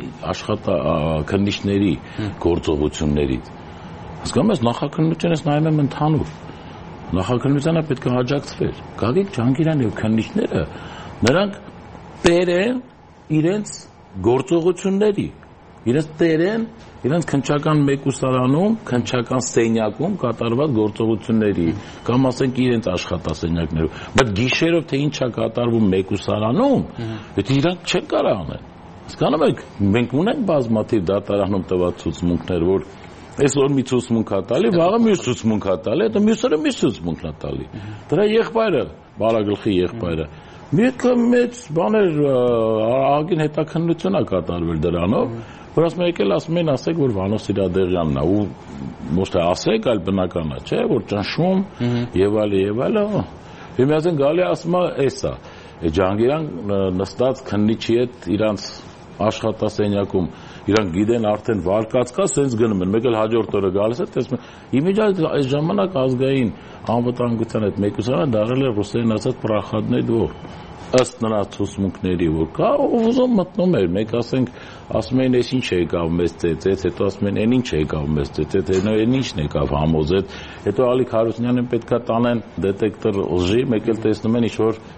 աշխատաքննիչների գործողություններից։ Հասկանում ես, նախաքննությունից նայում եմ ընդհանուր։ Նախաքննությանը պետք է հաջակցվեր։ Գագիկ Ջանգիրյանը եւ քննիչները նրանք տեր են իրենց գործողությունների, իրենց տեր են իրենց քննչական մեկուսարանում, քննչական սենյակում կատարված գործողությունների, կամ ասենք իրենց աշխատասենյակներում, բայց գիշերով թե ինչ է կատարվում մեկուսարանում, դա իրանք չեն կարող անել։ Հասկանում եք, մենք ունենք բազմաթիվ դատարանում տված ցուցմունքներ, որ այսօր մի ցուցմունք է տալի, վաղը մյուս ցուցմունք է տալի, դա մյուսը մի ցուցմունքն է տալի։ Դրա եղբայրը, Բարագլխի եղբայրը, մեկը մեծ բաներ ահագին հետաքննություն է կատարվել դրանով, որ ասում եկել ասում են ասեք, որ Վանո Սիրադեղյանն է, ու ոչ թե ասեք, այլ բնական է, չէ, որ ճնշում եւ այլը եւ այլը։ Եվ միասին գալի ասում է, էսա, Ջանգիրյան նստած քննիչի հետ իրանց աշխատասենյակում իրանք գիտեն արդեն վարկած կա, սենց գնում են, մեկ էլ հաջորդ օրը գալիս է, տեսնում են, իմիջիայլոց այս ժամանակ ազգային անվտանգության այդ մեկուսարանը դարձել է ռուսերեն ասած պրախադնե դվոր, ըստ նրանց ցուցմունքների, որ կա, ուզում մտնում էր, մեկ ասենք, ասում են, այս ինչ եկավ մեզ ծեծեց, հետո ասում են, այն ինչ եկավ մեզ ծեծեց, այն ինչն եկավ համոզեց, հետո Ալիկ Հարությունյանին պետքա տանեն դետեկտոր լժի, մեկ էլ տեսնում են ինչ-որ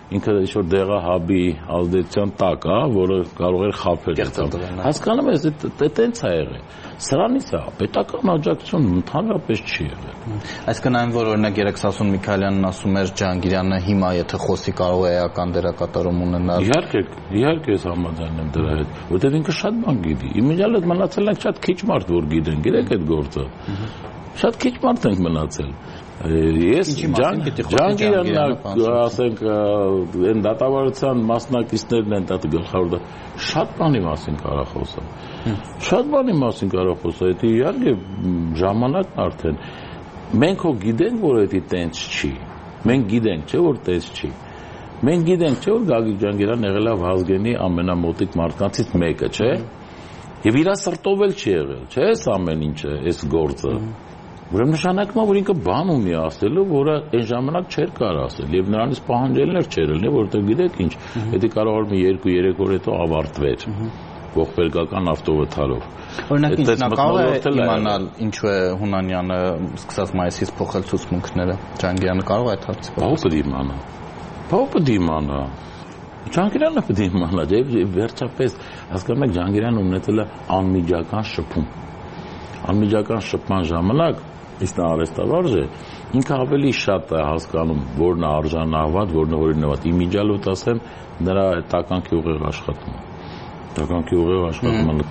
ինքը ինչ-որ դեղահաբի ազդեցության տակ է, որը կարող էր խաբել։ Հասկանում ես, տենց է եղել։ Սրանից է, պետական աջակցություն ընդհանրապես չի եղել։ Այսինքն այն, որ օրինակ երեք Սասուն Միքայելյանն ասում էր Ջհանգիրյանը հիմա եթե խոսի կարող է էական դերակատարում ունենալ։ Իհարկե ես համաձայն եմ դրա հետ, որտեղ ինքը շատ բան գիտի։ Իմիջիալ այդ մնացել ենք շատ քիչ մարդ, որ գիտեն, գիտեք այդ գործը։ Շատ քիչ մարդ ենք մնացել։ Ես Ջհանգիրյանն ասենք այն դատավարության մասնակիցներն են դա գլխավոր շատ բանի մասին կարող խոսալ։ Շատ բանի մասին կարող խոսալ, դա իհարկե ժամանակն արդեն մենք հո գիտենք, որ դա տենց չի։ Մենք գիտենք, չէ՞ որ տենց չի։ Մենք գիտենք, չէ՞ որ Գագիկ Ջհանգիրյանն եղել է Վազգենի ամենամոտիկ մարդկանցից մեկը, չէ՞։ Եվ իր սրտով էլ չի եղել, չէ՞ այս ամեն ինչը, այս գործը։ Ուրեմն նշանակում է, որ ինքը բան ունի ասելու, որը այն ժամանակ չէր կարող ասել, եւ նրանից պահանջելներ չէր ելնի, որովհետեւ գիտեք ինչ, դա կարող էր մի 2-3 օր հետո ավարտվեր ողբերգական ավտովթարով։ Օրինակ ինչ նա կարող է իմանալ ինչու է Հունանյանը սկսած մայիսից փոխել ցուցմունքները, Ջհանգիրյանը կարող է այդ հարցը։ Բավական պետք իմանա։ Ջհանգիրյանը պետք է իմանա, եւ վերջապես հասկանում եք Ջհանգիրյանը ունեցել է անմիջական շփում։ Անմիջական շփման ժամանակ իսկ նա արհեստավարժ է, ինքը ավելի շատ է հասկանում, որն է արժանահավատ, որն է օրինավատ։ Իմիջիալոտ ասեմ, նրա տականքի ուղիղ աշխատումը։ Տականքի ուղիղ աշխատումը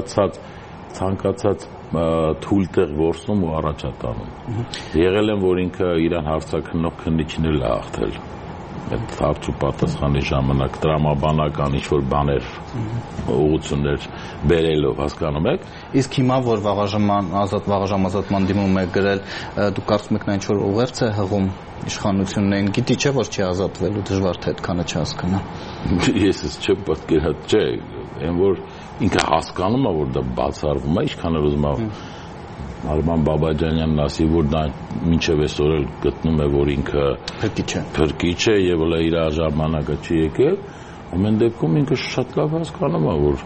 ցանկացած թույլ տեղ որսում ու առաջատանում։ Եղել են, որ ինքը իրան հարցաքննող քննիչներ է հաղթել։ Այդ հարց ու պատասխանի ժամանակ տրամաբանական ինչ-որ բաներ ուղղություններ բերելով, հասկանում եք։ Իսկ հիմա, որ վաղաժամազատման դիմում է գրել, դուք կարծում եք նա ինչ-որ ուղերձ է հղում իշխանություններին, գիտի չէ, որ չի ազատվելու, դժվար թե այդքանը չհասկանա։ Ես չեմ պատկերացնում, չէ, այն որ ինքը հասկանում է, որ դա բացառվում է, ինչքան էլ ուզում է Արման Բաբաջանյանն ասի, որ նա մինչև այսօր էլ գտնում է, որ ինքը փրկիչ է եւ հələ իր ժամանակը չի եկել, ամեն դեպքում ինքը շատ լավ հասկանում է, որ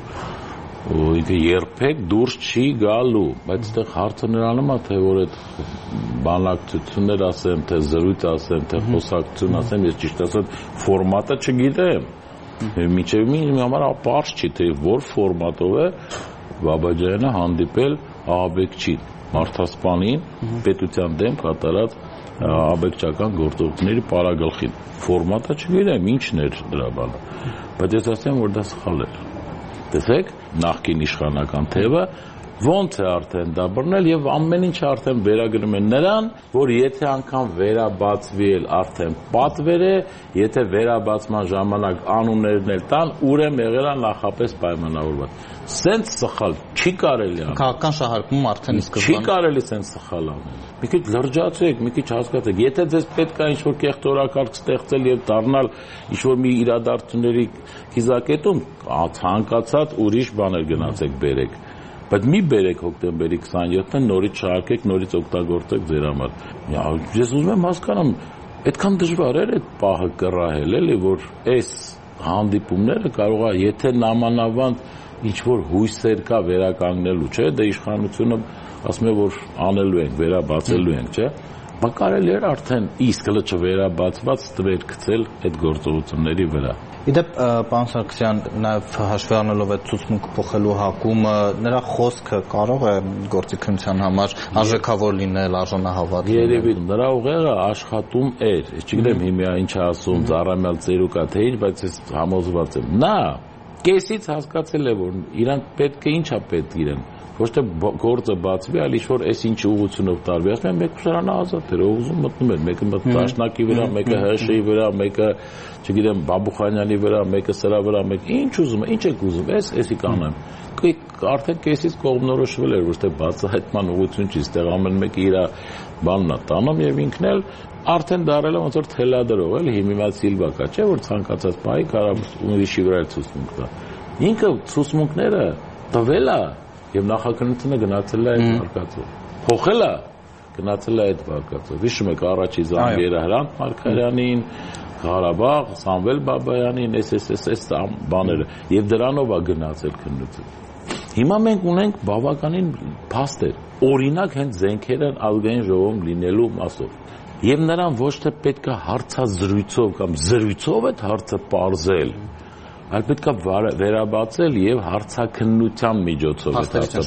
ինքը երբեք դուրս չի գալու, բայց այդտեղ հարցը նրանում է, թե որ այդ բանակցություններ ասեմ, թե զրույց ասեմ, թե խոսակցություն ասեմ, ես ճիշտ ասած ֆորմատը չգիտեմ։ Մինչև ինձ համար ապարզ չի, թե որ ֆորմատով է Բաբաջյանը հանդիպել ահաբեկչին, մարդասպանին, պետության դեմ կատարած ահաբեկչական գործողությունների պարագլխին։ Ֆորմատը չգիտեմ, ինչն էր դրա բանը, բայց ես ասեմ, որ դա սխալ էր։ Տեսեք, նախկին իշխանական թևը ոնց է արդեն դա բռնել եւ ամեն ինչ արդեն վերագրում են նրան, որ եթե անգամ վերաբացվի էլ արդեն պատվեր է, եթե վերաբացման ժամանակ անուններն էլ տան, ուրեմն եղել է նախապես պայմանավորված։ Սենց սխալ չի կարելի անել։ Քաղաքական շահարկում արդեն սկզբում չի կարելի սենց սխալ անել։ Մի քիչ լրջացեք, մի քիչ հասկացեք, եթե ձեզ պետք է ինչ-որ կեղծ օրակարգ ստեղծել եւ դառնալ ինչ-որ մի իրադարձությունների կիզակետում, ցանկացած ուրիշ բաներ գնացեք բերեք։ Բայց մի բերեք հոկտեմբերի 27-ը նորից շարքեք, նորից օգտագործեք ձեր համար։ Ես ուզում եմ հասկանամ, այդքան դժվար էր այդ պահը կռահել, էլի, որ այս հանդիպումները կարող է, եթե նամանավանդ ինչ-որ հույսեր կա վերականգնելու, չէ, դե իշխանությունը ասում է, որ անելու ենք, վերաբացելու ենք, չէ։ Բա կարելի էր արդեն իսկ հələ չվերաբացված ստվեր գցել այդ գործողությունների վրա։ Իդեպ, պարոն Սարգսյան, նաև հաշվի առնելով այդ ցուցմունք փոխելու հակումը, նրա խոսքը կարող է գործիքնության համար արժեքավոր լինել, արժանահավատ լինել։ Երևի նրա ուղեղը աշխատում էր, ես չգիտեմ հիմա ինչ է ասում, ծառամյալ ծերուկա թե ինչ, բայց ես համոզված եմ։ Նա կեսից հասկացել է, որ իրան պետք է ինչա պետք իրեն։ Ոչ թե գործը բացվի, այլ ինչ-որ այս ինչ ուղղությունով տարվի, ասում են, մեկը շարանը ազատ էր, ուզում մտնում էր, մեկը Դաշնակի վրա, մեկը ՀՇ-ի վրա, մեկը, չգիտեմ, Բաբուխանյանի վրա, մեկը սրա վրա, մեկը ինչ ուզում է, ինչ եք ուզում, էսի կանեմ։ Արդեն կեսից կողմնորոշվել էր, ոչ թե բացահայտման ուղղություն չի, ստեղ ամեն մեկը իր բանն է տանում եւ ինքն էլ արդեն դարել է ոնց որ թելադրող, էլի հիմա Սիլվա կա, չէ՞ որ ցանկացած պահի կարող ուրիշի վրա ցուցմունք տա։ Ինքը ցուցմունքները տվել է եւ նախաքննությունը գնացել է այդ վարկածով։ Փոխել է գնացել է այդ վարկածով։ Հիշում եք առաջի զանգերը Հրանտ Մարգարյանին, Ղարաբաղ, Սամվել Բաբայանին, այս բաները եւ դրանով է գնացել քննությունը։ Հիմա մենք ունենք բավականին փաստեր, օրինակ հենց զենքերը ազգային ժողովում լինելու մասով։ Եվ նրան ոչ թե պետք է հարցազրույցով կամ զրույցով այդ հարցը պարզել, այլ պետք է վերաբացել եւ հարցաքննության միջոցով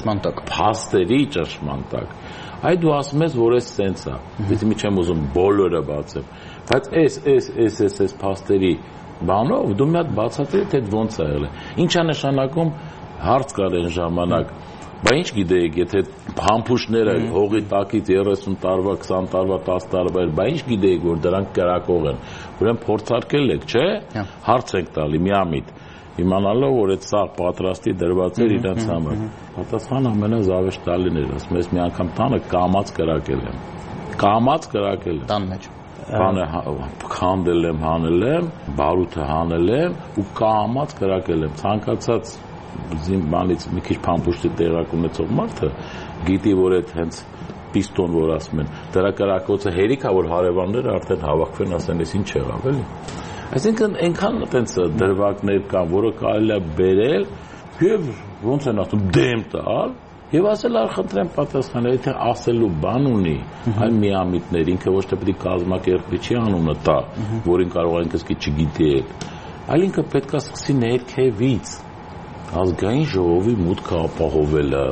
փաստերի ճշմարան տակ։ Այդ դու ասում ես, որ էս սենց է, դից մի չեմ ուզում բոլորը բացեմ, բայց էս փաստերի բանով դու մի հատ բացատրի, թե ոնց է եղել։ Ինչա նշանակում հարց կար այն ժամանակ, բա ինչ գիտեիք, եթե փամփուշտները հողի տակից 30 տարվա, 20 տարվա, 10 տարվա, բա ինչ գիտեիք, որ դրանք կրակող են։ Ուրեմն փորձարկել եք, չէ՞։ Հարց եք տալի միամիտ, իմանալով, որ այդ սաղ պատրաստի դրված էր իրենց համար։ Պատասխանը ամենազավեշտալին էր, ասում ես մի անգամ տանը կամած կրակել եմ։ Կամած կրակել եմ։ Տան մեջ։ Բանը քանդել եմ, հանել եմ, բարութը հանել եմ ու կամած կրակել եմ։ Ցանկացած բանից մի քիչ փամփուշտի տեղակ ունեցող մարդը գիտի, որ այդ հենց պիստոն, որ ասում են, դրա կրակոցը հերիք է, որ հարևանները արդեն հավաքվեն, ասեն, ես ինչ եղավ, էլի։ Այսինքն այնքան այտենց դրվագներ կան, որը կարելի է բերել եւ ոնց են ասում դեմ տալ եւ ասել արխնդրեմ պատասխանել, եթե ասելու բան ունի այլ միամիտներ, ինքը ոչ թե պետք է կազմակերպիչի անունը տա, որին կարող է ինքս չգիտեք, այլ ինքը պետք է սկսի ներքևից ազգային ժողովի մուտքը ապահովելը,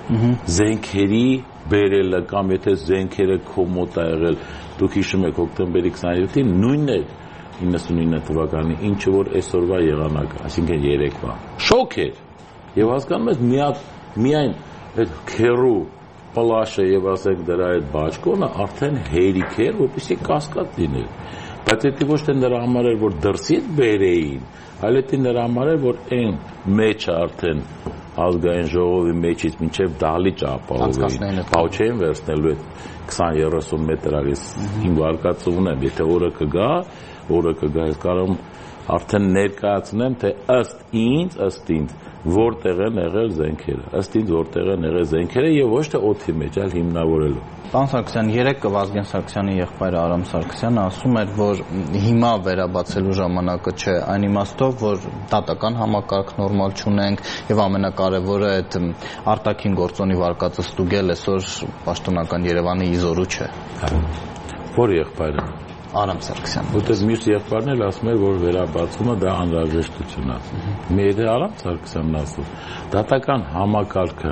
զենքերի բերելը կամ եթե զենքերը քո մոտ է եղել, դուք հիշում եք հոկտեմբերի 27-ին նույնն է 99 թվականի, ինչը որ այսօրվա եղանակը, այսինքն երեկվա։ Շոկ էր։ Եվ հասկանում ես միայն այդ քերու պլաշը եւ ասեք դրա այդ բաճկոնը արդեն հերիք էր, որպեսզի կասկած լիներ։ Բայց դա ոչ թե նրա համար էր, որ դրսից բերեին, այլ դա նրա համար էր, որ այն մեջը արդեն ազգային ժողովի մեջից մինչև դահլիճ ապահովեին, բաու չէին վերցնելու այդ 20-30 մետրից 5 արկածը ունեմ, եթե օրը կգա, ես կարող եմ արդեն ներկայացնեմ, թե ըստ ինձ որտեղ են եղել զենքերը, ըստ ինձ որտեղ են եղել զենքերը եւ ոչ թե օդի մեջ, այլ հիմնավորելով։ Պարոն Սարգսյան, երեկ Վազգեն Սարգսյանի եղբայրը Արամ Սարգսյանը ասում էր, որ հիմա վերաբացելու ժամանակը չէ, այն իմաստով, որ դատական համակարգ նորմալ չունենք եւ ամենակարևորը այդ արտաքին գործոնի վարկածը ստուգել այսօր պաշտոնական Երևանի իզորու չէ։ Որ եղբայրը Արամ Սարգսյան։ Որտեղ մյուս եղբայրն էլ ասում էր, որ վերաբացումը դա անհրաժեշտություն է։ Մեր Արամ Սարգսյանն ասում, դատական համակարգը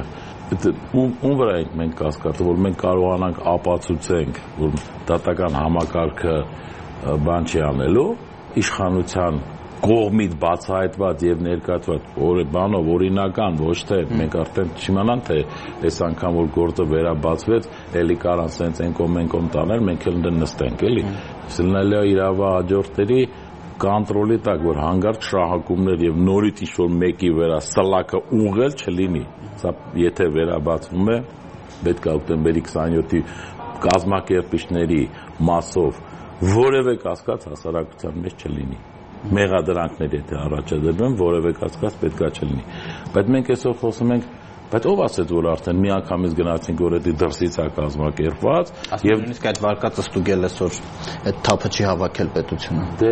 ում վրա ենք մենք կասկածում, որ մենք կարողանանք ապացուցենք, որ դատական համակարգը բան չի անելու, իշխանության կողմից բացահայտված եւ ներկայացված բանով օրինական, ոչ թե մենք արդեն չիմանան, թե այս անգամ որ գործը վերաբացվեց, էլի կարան սենց ենկոմ տաներ, մենք էլ նստենք, էլի։ Սլնալի իրավահաջորդների կոնտրոլի տակ, որ հանգարց շահարկումներ եւ նորից ինչ-որ մեկի վրա սլակը ուղղել չլինի։ Սա եթե վերաբացվում է, պետք է հոկտեմբերի 27-ի կազմակերպիչների մասով որևէ կասկած հասարակության մեջ չլինի։ Մեղադրանքներ եթե առաջադրվեն, որևէ կասկած պետքա չլինի։ Բայց մենք այսօր խոսում ենք, բայց ով ասեց, որ արդեն միանգամից գնացինք, որ դա դրսից է կազմակերպված եւ նույնիսկ այդ վարկածը ստուգել այսօր այդ թափը չի հավաքել պետությունը։ Դե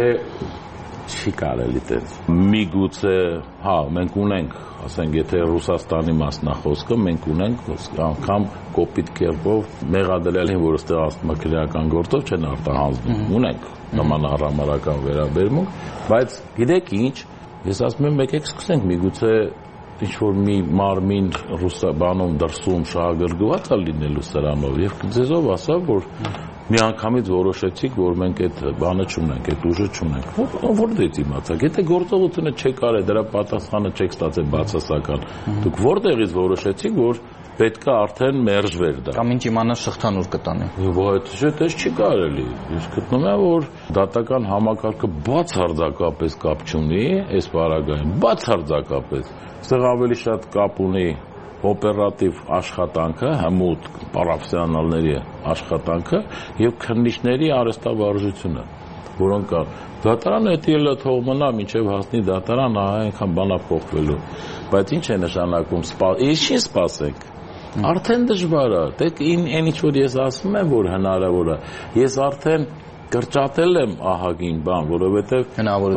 չի կարելի այդպես։ Միգուցե, հա, մենք ունենք, ասենք, եթե Ռուսաստանի մասնախոսքը, մենք ունենք անգամ կոպիտ կերպով մեղադրել են, որ ըստեղ ասում քրեական գործով չեն արտահանվում։ Ունենք նման առամարական վերաբերմունք, բայց գիտեք ինչ, ես ասում եմ, եկեք սկսենք, միգուցե ինչ-որ մի մարմին ռուսաբանում դրսում շահագրգռված է լինելու սրանով եւ ձեզով ասա, որ միանգամից որոշեցիք, որ մենք այդ բանը չունենք, այդ ուժը չունենք։ Որտեղից իմացաք։ Եթե գործողությունը չեք արել, դրա պատասխանը չեք ստացել բացասական։ Դուք որտեղից որոշեցիք, որ պետք է արդեն մերժվեր դա։ Կամ ինչ իմանա շղթանուր կտանի։ Բայց այդպես չի կարելի։ Ես գտնում եմ, որ դատական համակարգը բացարձակապես կապ չունի այս բaragային, բացարձակապես։ Այստեղ ավելի շատ կապ ունի օպերատիվ աշխատանքը, հմուտ պրոֆեսիոնալների աշխատանքը եւ քննիչների արհեստավարժությունը, որոնք կան։ Դատարանը դա թող մնա, մինչեւ հասնի դատարան, այնքան բանա փոխվելու։ Բայց ինչ է նշանակում ինչի սպասենք։ Արդեն դժվար է։ Դե այն ինչ որ ես ասում եմ, որ հնարավոր է։ Ես արդեն կրճատել եմ ահագին բան, որովհետեւ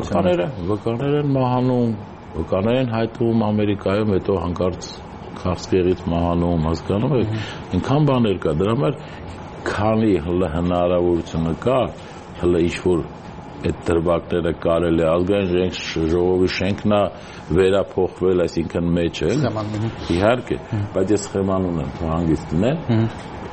վկաներ են մահանում, վկաներ են հայտնվում Ամերիկայում, հետո հանկարծ քաղցկեղից մահանում, հասկանում եք, այնքան բաներ կա, դրա համար քանի հնարավորությունը կա, ինչ-որ այդ դրվագները կարելի է ազգային ժողովի շենքն է վերափոխվել, այսինքն մեջ է, իհարկե, բայց ես սխեման ունեմ, հանգիստ լինել,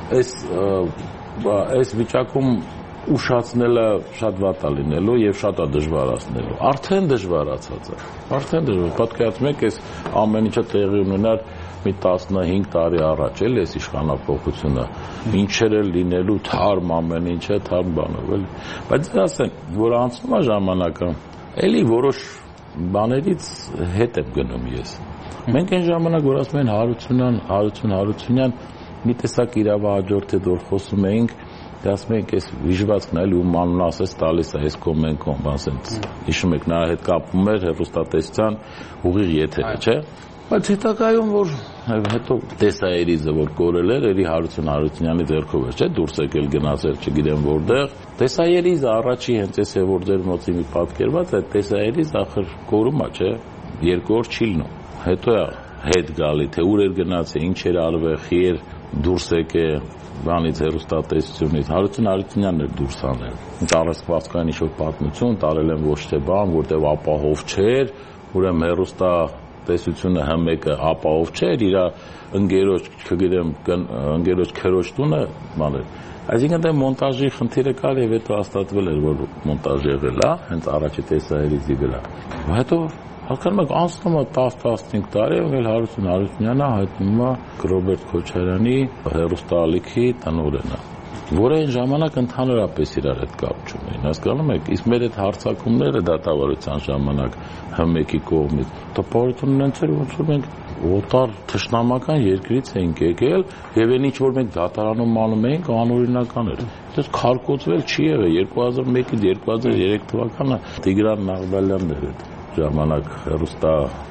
այս վիճակում ուշացնելը շատ վատ է լինելու եւ շատ է դժվարացնելու, արդեն դժվարացած է, պատկերացնում եք, այս ամեն ինչը տեղի ունենար մի 15 տարի առաջ էլ էս իշխանապողությունը ինչեր է լինելու թարմ ամեն ինչը թարմ բանով էլի բայց ասեմ որ անցնում է ժամանակը էլի որոշ բաներից հետ եմ գնում ես մենք այն ժամանակ որ ասում են Հարությունյան մի տեսակ իրավահաջորդ է որ խոսում էինք ասում ենք այս վիժվածքն էլի ու մանուն ասես տալիս է այս կոմենկոմ ասենց հիշում եք նրա հետ կապվում էր հեռուստատեսության ուղիղ եթերը չէ բայց հետագայում որ հետո տեսայերիզը որ կորել էր էլի Հարությունյանի ձեռքով էր չէ դուրս եկել գնացել չգիտեմ որտեղ տեսայերիզը առաջի հենց էս է որ ձեր մոտ մի պատկերված է տեսայերիզը ախր կորում է չէ երկու օր չի լինում հետո է հետ գալի թե ուր էր գնացել ինչ էր արվել խի էր դուրս եկել բանից հեռուստատեսությունից Հարությունյանն էր դուրս անել տարածքվածքային ինչ-որ պատմություն տարել են ոչ թե բան որտեղ ապահով չէր ուրեմն հեռուստատեսությունը հմեկը ապահով չէր իր ընկերոջ չգիտեմ ընկերոջ քրոջ տունը բաներ այսինքն դե մոնտաժի խնդիրը կար եւ հետո հաստատվել էր որ մոնտաժ եղել է հենց առաջի տեսայերիզի վրա հետո Հականում եք անցնում է 10-15 տարի եղել Հարությունյանը հայտնում է Ռոբերտ Քոչարյանի հեռուստաալիքի տնօրենը, որը այն ժամանակ ընդհանրապես իրար հետ կապ չունեին, հասկանում եք, իսկ մեր այդ հարձակումները դատավարության ժամանակ հմեկի կողմից տպավորություն ունեն, ոնց որ մենք օտար թշնամական երկրից էինք եկել եւ այն ինչ որ մենք դատարանում անում էինք անօրինական էր։ Դες քարկոծվել չի եղել 2001-ից 2003 թվականը Տիգրան Նաղդալյանն էր ժամանակ հեռուստա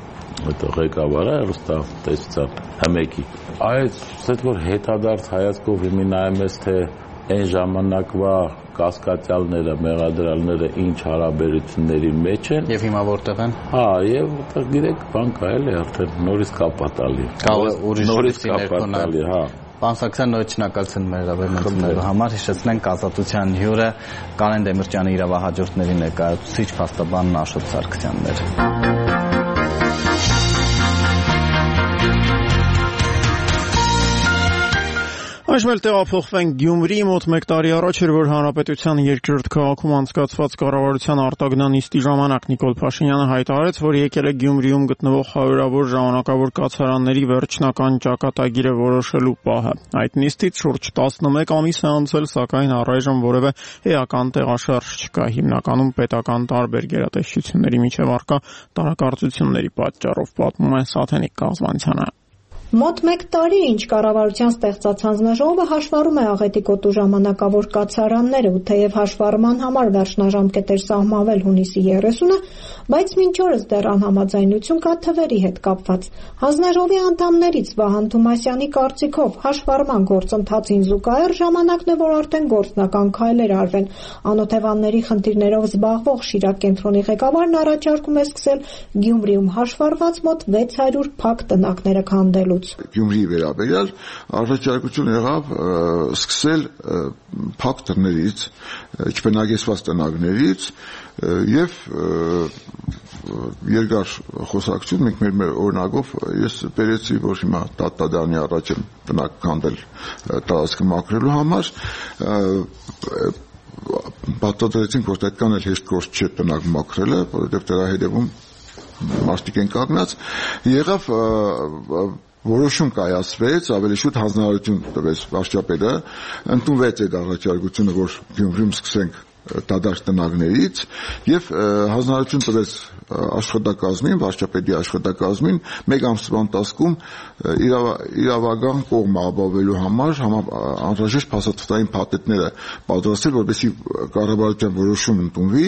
ղեկավարը հեռուստատեսության հմեկի այս որ հետադարձ հայացքով իմի նայում ես թե այն ժամանակվա կասկածյալները մեղադրյալները ինչ հարաբերությունների մեջ են եւ հիմա որտեղ են հա եւ որտեղ գիտեք բան կա էլի արդեն նորից կապատալի նորից կապատալի հա Պարոն Սարգսյան նորից շնորհակալություն մեր հավերժությունների համար հիշեցնենք ազատության հյուրը Կանեն Դեմիրճյանի իրավահաջորդների ներկայացուցիչ փաստաբան Աշոտ Սարգսյանն էր Այժմ տեղափոխվենք Գյումրի մոտ 1 տարի առաջ էր որ Հանրապետության երկրորդ քաղաքում անցկացված կառավարության արտագնանիստի ժամանակ Նիկոլ Փաշինյանը հայտարարեց, որ եկել է Գյումրիում գտնվող հարյուրավոր ժամանակավոր կացարանների վերջնական ճակատագիրը որոշելու պահը։ Այդ նիստից շուրջ 11 ամիս է անցել, սակայն առայժմ որևէ էական տեղաշարժ չկա։ Հիմնականում պետական տարբեր գերատեսչությունների միջև առկա տարակարծությունների պատճառով, պատմում է Սաթենիկ Կազմանցյանը։ Մոտ 1 տարի ինչ կառավարության ստեղծած հանձնաժողովը հաշվառում է Աղետի կոտու ժամանակավոր կացարանները ու թեև հաշվառման համար վերջնաժամկետ էր սահմանվել հունիսի 30-ը, բայց մինչ օրս դեռ անհամաձայնություն կա թվերի հետ կապված։ Հանձնաժողովի անդամներից Վահան Թումասյանի կարծիքով հաշվառման գործընթացին զուգահեռ ժամանակն է, որ արդեն գործնական քայլեր արվեն։ Անօթևանների խնդիրներով զբաղվող Շիրակ կենտրոնի ղեկավարն առաջարկում է սկսել Գյումրիում հաշվառված մոտ 600 փակ տնակները քանդելու Գյումրիի վերաբերյալ առաջարկություն եղավ սկսել փակ տներից, չբնակեցված տնակներից եւ երկար խոսակցություն մենք մեր օրինակով ես բերեցի որ հիմա Տատադանի առաջ եմ տնակ քանդել տարածքը մաքրելու համար բացատրեցինք որ այդքան էլ հեշտ գործ չէ տնակ մաքրելը որովհետեւ դրա հետևում մարդիկ են կանգնած եղավ որոշում կայացվեց, ավելի շուտ հանձնարարություն տվեց վարչապետը, ընդունվեց այդ առաջարկությունը, որ Գյումրիում սկսենք դատարկ տնակներից եւ հանձնարարություն տվեց աշխատակազմին, վարչապետի աշխատակազմին 1 ամսվա ընթացքում իրավական կողմը ապահովելու համար անհրաժեշտ փաստաթղթային փաթեթները պատրաստել, որպեսզի կառավարության որոշում ընդունվի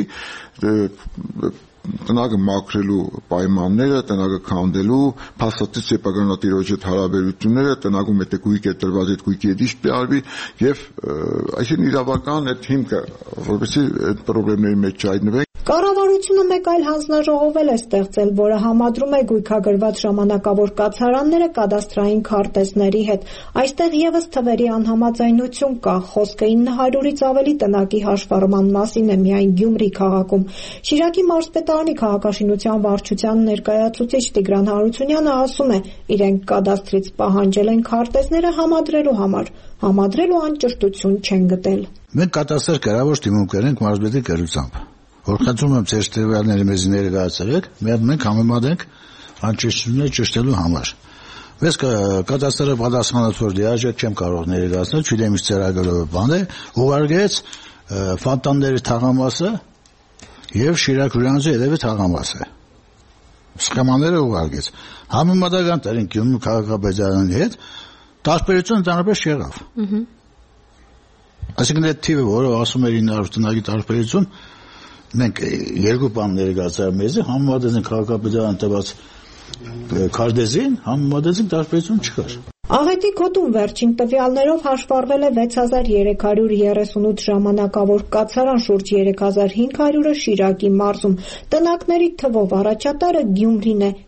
տնակը մաքրելու պայմանները, տնակը քանդելու, փաստացի սեփականատիրոջ հետ հարաբերությունները, տնակում եթե գույք է տրված, այդ գույքի հետ ինչ պարվի եւ այսինքն իրավական այդ հիմքը, որովհետեւ այդ խնդիրների մեջ չհայտնվենք Կառավարությունը մեկ այլ հանձնաժողով է ստեղծել, որը համադրում է գույքագրված ժամանակավոր կացարանները կադաստրային քարտեզների հետ։ Այստեղ եւս թվերի անհամաձայնություն կա, խոսքը 900-ից ավելի տնակի հաշվառման մասին է միայն Գյումրի քաղաքում։ Շիրակի մարզպետարանի քաղաքաշինության վարչության ներկայացուցիչ Տիգրան Հարությունյանը ասում է, իրենք կադաստրից պահանջել են քարտեզները համադրելու համար, համադրելու անճշտություն չեն գտել։ Մենք կադաստր կերավոր դիմումներ ենք մարզպետի կերությամբ, որ խնդրում եմ ձեր տվյալները մեզ ներկայացրեք, մենք համեմատենք անճշտությունները ճշտելու համար։ Ես կադաստրը պատասխանատու դիաժեք չեմ կարող ներկայացնել, չգիտեմ ինչ ծրագրով բան է, ուղարկեց ֆանտանների թաղամասը եւ Շիրակ հյուրանոցի հետևի թաղամասը։ Սխեմաները ուղարկեց։ Համեմատական տարին Գյումրի քաղաքապետարանի հետ տարբերություն ընդհանրապես չեղավ։ Այսինքն այդ թիվը, որը ասում էր 900 տնագի տարբերություն, մենք երկու բան ներկայացրել մեզ, համեմատեցին քաղաքապետարան տված քարտեզին, համեմատեցին տարբերություն չկար։ Աղետի գոտում վերջին տվյալներով հաշվառվել է 6338 ժամանակավոր կացարան, շուրջ 3500-ը Շիրակի մարզում։ Տնակների թվով առաջատարը Գյումրին է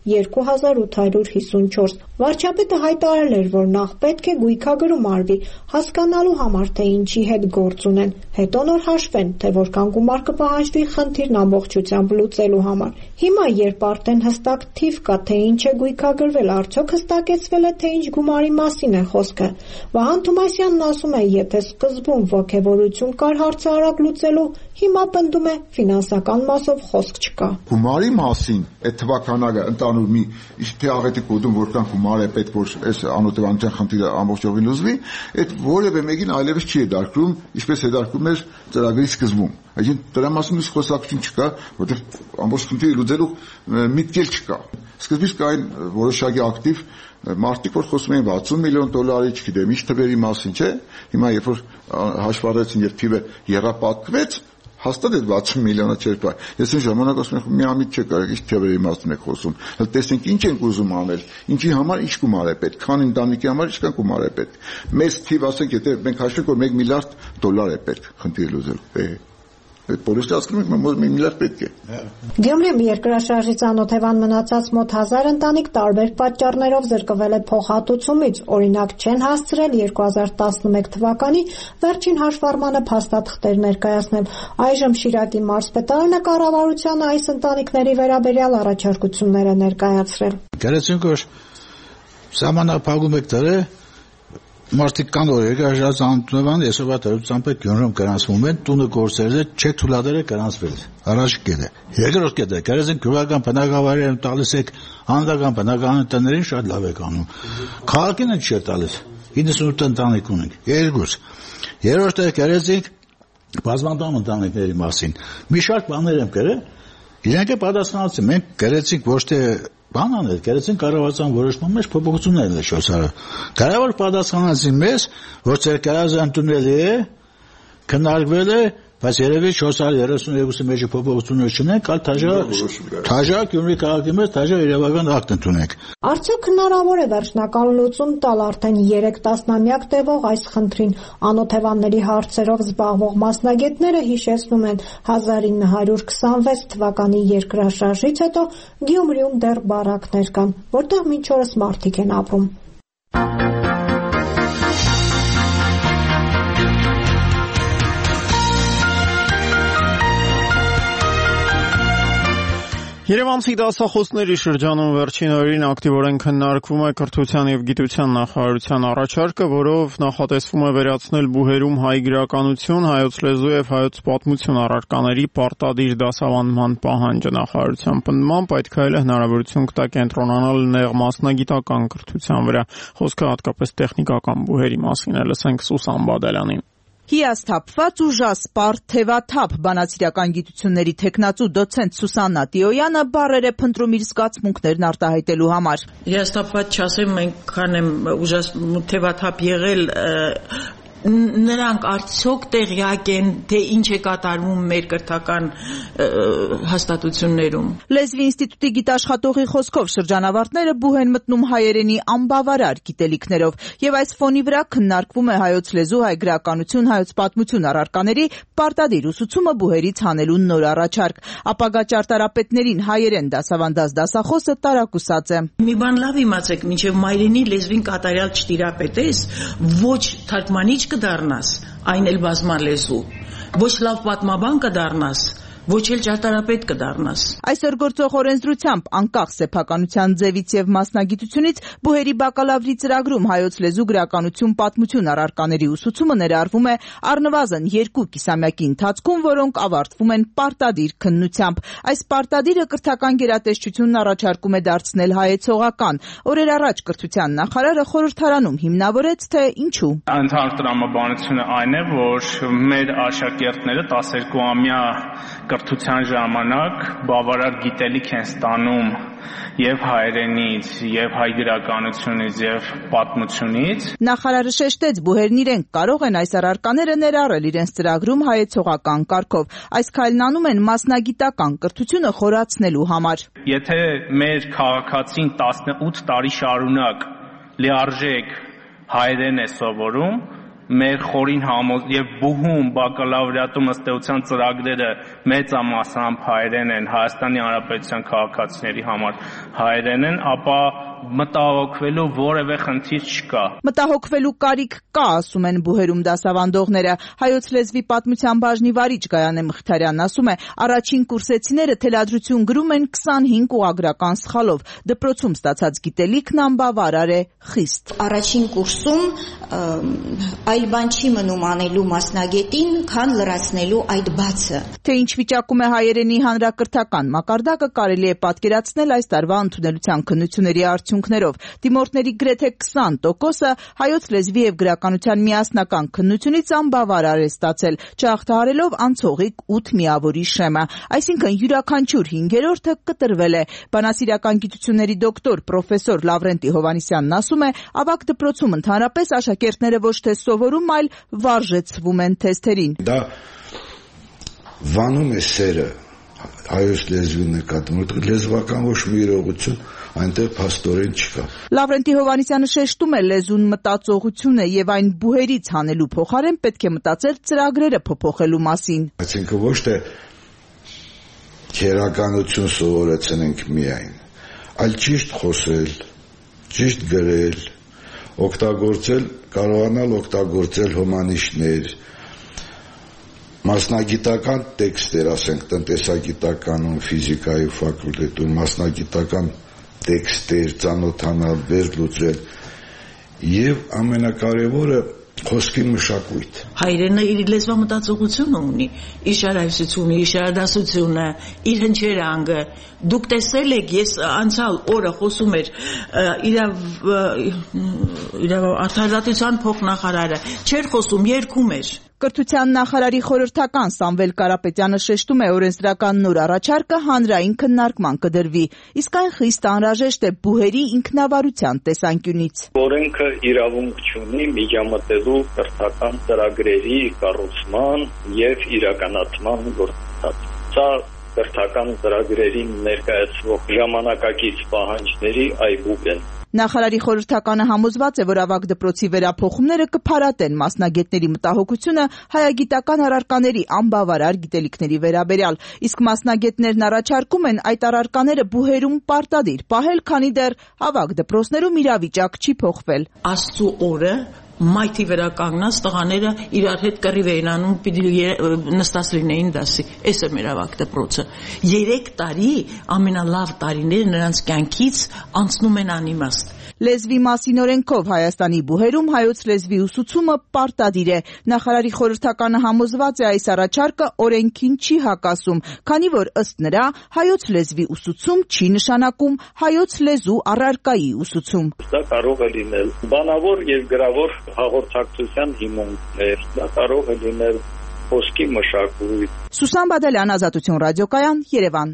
2854։ Վարչապետը հայտարարել էր, որ նախ պետք է գույքագրում արվի, հասկանալու համար, թե ինչի հետ գործ ունեն, հետո նոր հաշվեն, թե որքան գումար կպահանջվի խնդիրն ամբողջությամբ լուծելու համար։ Հիմա, երբ արդեն հստակ թիվ կա, թե ինչ է գույքագրվել, արդյոք հստակեցվել է, թե ինչ գումարի մասին է խոսքը։ Վահան Թումասյանն ասում է, եթե սկզբում ոգևորություն կար հարցը արագ լուծելու, հիմա պնդում է ֆինանսական մասով խոսք չկա։ Գումարի մասին այդ թվականակը ընդանուր մի թե աղետի կոդում որքան գումար է պետք որ այս անօթևանության խնդիրը ամբողջովին լուծվի, այդ որևէ մեկին այլևս չի դարկում, ինչպես դարկում էր ծրագրի սկզբում։ Այսինքն դրա մասին իսկ խոսակցություն չկա, որտեղ ամբողջ խնդիրը լուծելու միտք չկա։ Սկզբից կային որոշակի ակտիվ մարդիկ, որ խոսում էին $60 միլիոն, չգիտեմ, ինչ թվերի մասին, չէ՞։ Հիմա երբ որ հաշվառեցին եւ թիվը եռապատկվեց, հաստատ այդ 60 միլիոնը չէր բայ։ Ես այն ժամանակ ասում եմ, միամիտ չէ կարող, ինչ թվերի մասին եք խոսում։ Հələ տեսնենք ինչ ենք ուզում անել, ինչի համար ինչ գումար է պետք, քան ընտանիքի համար ինչքան գումար է պետք։ Մեծ թիվ ասենք, եթե մենք հաշվենք, որ $1 միլիարդ է պետք խնդիրը լուծելու։ Այդ բոլորը ասում են, որ $1 միլիարդ պետք է։ Գյումրիում երկրաշարժից անօթևան մնացած մոտ 1000 ընտանիք տարբեր պատճառներով զրկվել է փոխհատուցումից, օրինակ չեն հասցրել 2011 թվականի վերջին հաշվառմանը փաստաթղթեր ներկայացնել։ Այժմ Շիրակի մարզպետարանը կառավարությանը այս ընտանիքների վերաբերյալ առաջարկություններ է ներկայացրել։ Գերեցինքոր սահմանափակում եք դրել Մարդիկ կան որ երկրաշարժ անօթևան այսօրվա դրությամբ է Գյումրիում գրանցվում են տունը գործերը չեք թույլատրել գրանցվել առաջ կետը երկրորդ կետը գերեզեն գյուղական բնակավայրերում տալիս եք հանրական բնակարան տներին շատ լավ եք անում քաղաքին են չի տալիս 98 ընտանիք ունենք երկուս երրորդը գերեզեն բազմանդամ ընտանիքների մասին մի շարք բաներ եմ գրել իրենք է պատասխանեցին մենք գերեցինք ոչ թե բան անել, գերեցին կառավարության որոշման մեջ փոփոխություններ են շոսարը։ Կառավար պատասխանեցին մեզ, որ ծեր կարազը ընդունելի է, քննարկվել է, բայց երևի 432-ի մեջ փոփոխություններ չունենք, այլ թաժա Գյումրի քաղաքի մեջ թաժա իրավական ակտ ընդունենք։ Արդյոք հնարավոր է վերջնական լուծում տալ արդեն 3 տասնամյակ տևող այս խնդրին։ Անօթևանների հարցերով զբաղվող մասնագետները հիշեցնում են 1926 թվականի երկրաշարժից հետո Գյումրիում դեռ բարակներ կան, որտեղ մինչ օրս մարդիկ են ապրում։ Երևանցի դասախոսների շրջանում վերջին օրերին ակտիվորեն քննարկվում է կրթության եւ գիտության նախարարության առաջարկը, որով նախատեսվում է վերացնել բուհերում հայ գրականություն, հայոց լեզու եւ հայոց պատմություն առարկաների պարտադիր դասավանդման պահանջը նախարարության պնդմամբ այդ քայլը հնարավորություն կտա կենտրոնանալ նեղ մասնագիտական կրթության վրա։ Խոսքը հատկապես տեխնիկական բուհերի մասին է, լսենք Սուսան Բադալյանին։ Հիասթափված ու ժասպար թևաթափ բանասիրական գիտությունների թեկնածու դոցենտ Սուսաննա Տիոյանը բառեր է փնտրում իր զգացմունքներն արտահայտելու համար։ Հիասթափված չասեմ, մենք քան եմ թևաթափ եղել նրանք արդյոք տեղյակ են, թե ինչ է կատարվում մեր կրթական հաստատություններում։ Լեզվի ինստիտուտի գիտաշխատողի խոսքով շրջանավարտները բուհ են մտնում հայերենի անբավարար գիտելիքներով, եւ այս ֆոնի վրա քննարկվում է հայոց լեզու, հայ գրականություն, հայոց պատմություն առարկաների պարտադիր ուսուցումը բուհերից հանելու նոր առաջարկ։ Ապագա ճարտարապետներին հայերեն դասավանդած դասախոսը տարակուսած է։ Մի բան լավ իմացեք, մինչև մայրենի լեզվին կատարյալ չտիրապետես, ոչ թարգմանիչ կդառնաս, այն էլ բազմալեզու, ոչ լավ պատմաբան կդառնաս, ոչ էլ ճարտարապետ կդառնաս։ Այսօր գործող օրենսդրությամբ անկախ սեփականության ձևից եւ մասնագիտությունից բուհերի բակալավրի ծրագրում հայոց լեզու, գրականություն, պատմություն առարկաների ուսուցումը ներառվում է առնվազն 2 կիսամյակի ընթացքում, որոնք ավարտվում են պարտադիր քննությամբ։ Այս պարտադիրը կրթական գերատեսչությունն առաջարկում է դարձնել հայեցողական։ Օրեր առաջ կրթության նախարարը խորհրդարանում հիմնավորեց, թե ինչու։ Ընդհանուր տրամաբանությունը այն է, որ մեր աշակերտները 12-ամյա կրթության ժամանակ բավարար գիտելիք են ստանում եւ հայերենից, եւ հայ գրականությունից, եւ պատմությունից։ Նախարարը շեշտեց, բուհերն իրենք կարող են այս առարկաները ներառել իրենց ծրագրում հայեցողական կարգով։ Այս քայլն անում են մասնագիտական կրթությունը խորացնելու համար։ Եթե մեր քաղաքացին 18 տարի շարունակ լիարժեք հայերեն է սովորում, մեր խորին եւ բուհում բակալավրիատում ըստ էության ծրագրերը մեծամասամբ հայերեն են, Հայաստանի Հանրապետության քաղաքացիների համար հայերեն են, ապա մտահոգվելու որևէ խնդիր չկա։ Մտահոգվելու կարիք կա, ասում են բուհերում դասավանդողները։ Հայոց լեզվի պատմության բաժնի վարիչ Գայանե Մխիթարյանն ասում է, առաջին կուրսեցիները թելադրություն գրում են 25 ուղղագրական սխալով։ Դպրոցում ստացած գիտելիքն անբավարար է խիստ։ Առաջին կուրսում այլ բան չի մնում անելու մասնագետին, քան լրացնելու այդ բացը։ Թե ինչ վիճակում է հայերենի հանրակրթական մակարդակը կարելի է պատկերացնել այս տարվա ընդունելության քննությունների արդյունքներով։ Դիմորդների գրեթե 20%-ը հայոց լեզվի եւ գրականության միասնական քննությունից անբավարար է ստացել, չհաղթահարելով անցողիկ 8 միավորի շեմը։ Այսինքն յուրաքանչյուր 5-րդը կտրվել է։ Բանասիրական գիտությունների դոկտոր պրոֆեսոր Լավրենտի Հովհաննիսյանն ասում է, ավագ դպրոցում ընդհանրապես աշակերտները ոչ թե սովորում, այլ վարժեցվում են թեստերին։ Դա վանում է սերը հայոց լեզվի նկատմամբ, լեզվական ոչ մի իրողություն այնտեղ փաստորեն չկա։ Լավրենտի Հովհաննիսյանը շեշտում է, լեզուն մտածողություն է եւ այն բուհերից հանելու փոխարեն պետք է մտածել ծրագրերը փոփոխելու մասին։ Այսինքն ոչ թե քերականություն սովորեցնենք միայն, այլ ճիշտ խոսել, ճիշտ գրել, կարողանալ օգտագործել հոմանիշներ, մասնագիտական տեքստեր, ասենք տնտեսագիտականում, ֆիզիկայի ֆակուլտետում, մասնագիտական տեքստեր, ծանոթանալ, վերլուծել եւ ամենակարևորը խոսքի մշակույթ։ Հայրենը իր լեզվամտածողությունը ունի, իր շարահյուսությունը, իր շարադասությունը, իր հնչերանգը։ Դուք տեսել եք, ես անցյալ օրը խոսում էր Արդարադատության փոխնախարարը, չէր խոսում, երգում էր։ Կրթության նախարարի խորհրդական Սամվել Կարապետյանը շեշտում է, օրենսդրական նոր առաջարկը հանրային քննարկման կդրվի, իսկ այն խիստ անհրաժեշտ է բուհերի ինքնավարության տեսանկյունից։ Օրենքը իրավունք չունի միջամտելու կրթական ծրագրերի կառուցման եւ իրականացման գործընթաց։ Սա կրթական ծրագրերին ներկայացվող ժամանակակից պահանջների այբուբ են։ Նախարարի խորհրդականը համոզված է, որ ավագ դպրոցի վերափոխումները կփարատեն մասնագետների մտահոգությունը հայագիտական առարկաների անբավարար գիտելիքների վերաբերյալ, իսկ մասնագետներն առաջարկում են այդ առարկաները բուհերում պարտադիր պահել, քանի դեռ ավագ դպրոցներում իրավիճակ չի փոխվել։ Աստծու օրը մայթի վրա կանգնած տղաները իրար հետ կռիվ էին անում, պիտի նստած լինեին դասի։ Էս է մեր ավագ դպրոցը։ 3 տարի ամենալավ տարիները նրանց կյանքից անցնում են անիմաստ։ Լեզվի մասին օրենքով Հայաստանի բուհերում հայոց լեզվի ուսուցումը պարտադիր է։ Նախարարի խորհրդականը համոզված է, այս առաջարկը օրենքին չի հակասում, քանի որ ըստ նրա հայոց լեզվի ուսուցում չի նշանակում հայոց լեզու առարկայի ուսուցում։ Դա կարող է լինել բանավոր եւ գրավոր հաղորդակցության հիմունքներ, դա կարող է լինել խոսքի մշակույթ։ Սուսան Բադալյան, Ազատություն ռադիոկայան, Երևան։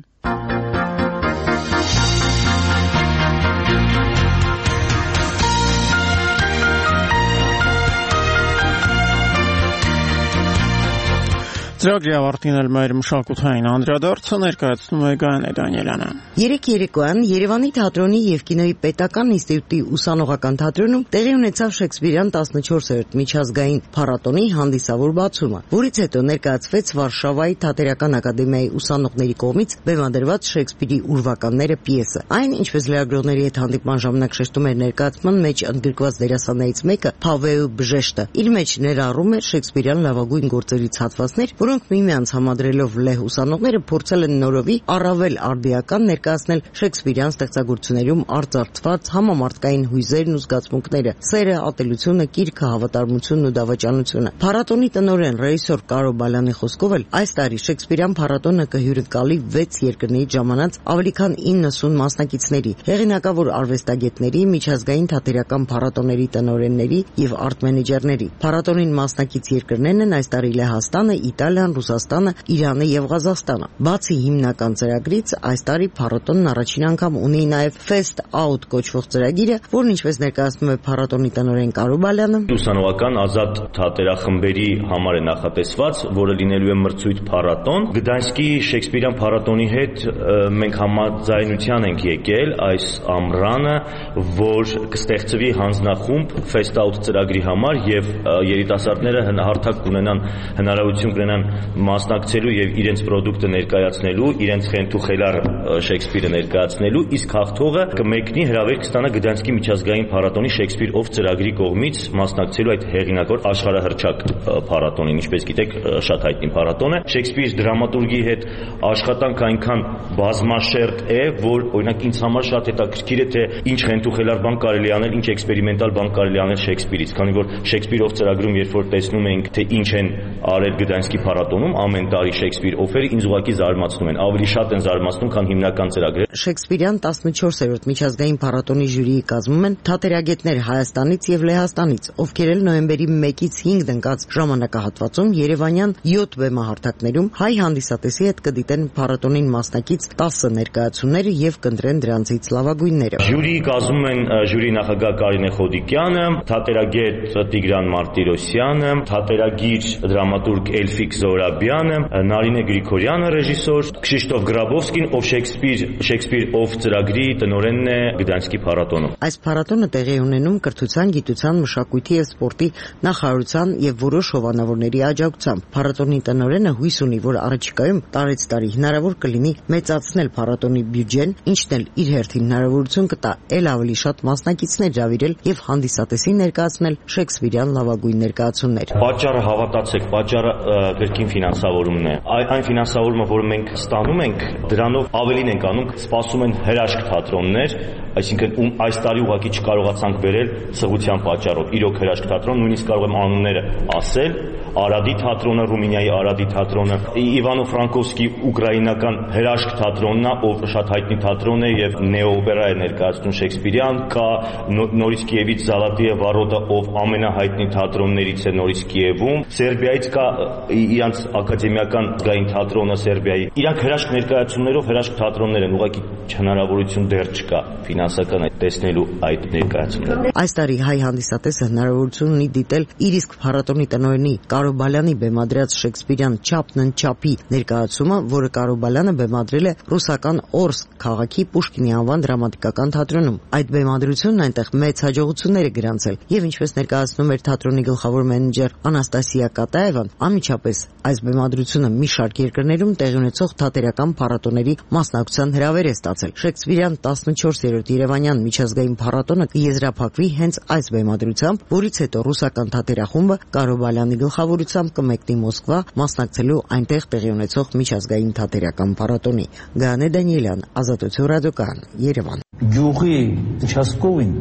Ծրագրի ավարտին էլ մեր մշակութային անդրադարձը ներկայացնում է Գայանե Դանիելյանը։ Երեկ երեկոյան Երևանի թատրոնի եւ կինոյի պետական ինստիտուտի ուսանողական թատրոնում տեղի ունեցավ Շեքսպիրյան 14-րդ միջազգային փառատոնի հանդիսավոր բացումը, որից հետո ներկայացվեց Վարշավայի թատերական ակադեմիայի ուսանողների կողմից բեմադրված Շեքսպիրի ուրվականները պիեսը։ Այն, ինչպես լրագրողների հետ հանդիպման ժամանակ շեշտում էր ներկայացման մեջ ընդգրկված դերասաններից մեկը, Փավեյ Բժեշտը, իր մեջ ներառում էր Շեքսպիրյան լավագույն գործերից հատվածներ, որոնք միմյանց համադրելով լեհ ուսանողները փորձել են նորովի առավել արդիական ներկայացնել Շեքսպիրյան ստեղծագործություններում արծարծված համամարտկային հույզերն ու զգացմունքները, սերը, ատելությունը, կիրքը, հավատարմությունն ու դավաճանությունը։ Փառատոնի տնօրեն ռեժիսոր Կարո Բալյանի խոսքով էլ այս տարի Շեքսպիրյան փառատոնը կհյուրընկալի 6 երկրներից ժամանած ավելի քան 90 մասնակիցների, հեղինակավոր արվեստագետների, միջազգային թատերական փառատոների տնօրենների եւ արտ-մենեջերների։ Փառատոնին մասնակից երկրներն են այս տարի Լեհաստանը, Իտալիան, Ռուսաստանը, Իրանը եւ Ղազախստանը։ Բացի հիմնական ծրագրից, այս տարի փառատոնն առաջին անգամ ունի նաեւ Fest Out կոչվող ծրագիրը, որն ինչպես ներկայացնում է փառատոնի տնօրեն Կարո Բալյանը, ուսանողական ազատ թատերախմբերի համար է նախատեսված, որը լինելու է մրցույթ փառատոն։ Գդանսկի Շեքսպիրյան փառատոնի հետ մենք համաձայնության ենք եկել այս ամռանը, որ կստեղծվի հանձնախումբ Fest Out ծրագրի համար եւ երիտասարդները հարթակ կունենան, հնարավորություն կունենան մասնակցելու եւ իրենց պրոդուկտը ներկայացնելու, իրենց խենթուխելար Շեքսպիրը ներկայացնելու, իսկ հաղթողը կմեկնի հրավեր կստանա Գդանսկի միջազգային փառատոնի Շեքսպիր ով ծրագրի կողմից մասնակցելու այդ հեղինակավոր աշխարհահռչակ փառատոնին, ինչպես գիտեք, շատ հայտնի փառատոն է։ Շեքսպիր դրամատուրգի հետ աշխատանք այնքան բազմաշերտ է, որ օրինակ ինձ համար շատ հետաքրքիր է, թե ինչ խենթուխելար բան կարելի անել, ինչ էքսպերիմենտալ բան կարելի անել Շեքսպիրից, քանի որ Շեքսպիր ով ծրագրում երբ որ տեսնում ենք, թե ինչ են արել Գդանսկի փառատոնում ամեն տարի Շեքսպիր օֆերը ինձ ուղղակի զարմացնում են, ավելի շատ են զարմացնում, քան հիմնական ծրագրերը։ Շեքսպիրյան 14-րդ միջազգային փառատոնի ժյուրիի կազմում են թատերագետներ Հայաստանից եւ Լեհաստանից, ովքեր էլ նոյեմբերի 1-ից 5 ընկած ժամանակահատվածում Երևանյան 7 բեմահարթակներում հայ հանդիսատեսի հետ կդիտեն փառատոնին մասնակից 10 ներկայացումները եւ կընտրեն դրանցից լավագույնները։ Ժյուրիի կազմում են ժյուրի նախագահ Կարինե Խոդիկյանը, թատերագետ Տիգրան Մարտիրոսյանը, թատերագիր դրամատուրգ Էլֆիկ Զորաբյանը, Նարինե Գրիգորյանը ռեժիսոր, Քրիշտոֆ Գրաբովսկին, ով Շեքսպիր ով ծրագրի տնօրենն է Գդանսկի փառատոնում։ Այս փառատոնը տեղի ունենում կրթության, գիտության, մշակույթի եւ սպորտի նախարարության եւ որոշ հովանավորների աջակցությամբ։ Փառատոնի տնօրենը հույս ունի, որ առաջիկայում տարեցտարի հնարավոր կլինի մեծացնել փառատոնի բյուջեն, ինչն էլ իր հերթին հնարավորություն կտա ել ավելի շատ մասնակիցներ հրավիրել եւ հանդիսատեսի ներկայացնել Շեքսպիրյան լավագույն ներկայացումներ։ Պատճառը հավատացեք, պատճառը կրկին ֆինանսավորումն է։ Այն ֆինանսավորումը, որը մենք ստանում ենք, դրանով ավելին ենք անում, սպասում են հրաշք թատրոններ, այսինքն այս տարի ուղղակի չկարողացանք բերել սղության պատճառով։ Իրոք հրաշք թատրոն, նույնիսկ կարող եմ անունները ասել, Արադի թատրոնը, Ռումինիայի Արադի թատրոնը, Իվանո-Ֆրանկովսկի ուկրաինական հրաշք թատրոնն է, ով շատ հայտնի թատրոն է եւ նեոօպերա է ներկայացնում Շեքսպիրյան, կա նորից Կիևից Զալատիե Վարոդը, ով ամենահայտնի թատրոններից է նորից Կիևում, Սերբիայից կա իրանց ակադեմիական գային թատրոնը Սերբիայի։ Իրանք հրաշք ներկայացումներով հրաշք թատրոններ են, ուղղակի հնարավորություն դեռ չկա ֆինանսական տեսնելու այդ ներկայացումները։ Այս տարի հայ հանդիսատեսը հնարավորություն ունի դիտել իր իսկ փառատոնի տնօրենի Կարո Բալյանի բեմադրած Շեքսպիրյան Չափն ընչափի ներկայացումը, որը Կարո Բալյանը բեմադրել է ռուսական Օրսկ քաղաքի Պուշկինի անվան դրամատիկական թատրոնում։ Այդ բեմադրությունն այնտեղ մեծ հաջողություններ է գրանցել եւ ինչպես ներկայացնում էր թատրոնի գլխավոր մենեջեր Անաստասիա Կատաևան, անմիջապես այս բեմադրությունը մի շարք երկրներում տեղի ունեցող թատերական փառատոների մասնակցության հրավեր է ստացել։ Շեքսպիրյան 14-րդ Երևանյան միջազգային փառատոնը կեզրափակվի հենց այս բեմադրությամբ, որից հետո ռուսական թատերախումբը Կարո Բալյանի գլխավորությամբ կմեկնի Մոսկվա մասնակցելու այնտեղ տեղի ունեցող միջազգային թատերական փառատոնի։ Գայանե Դանիելյան, Ազատություն ռադիոկայան, Երևան։ Գյուղի участковին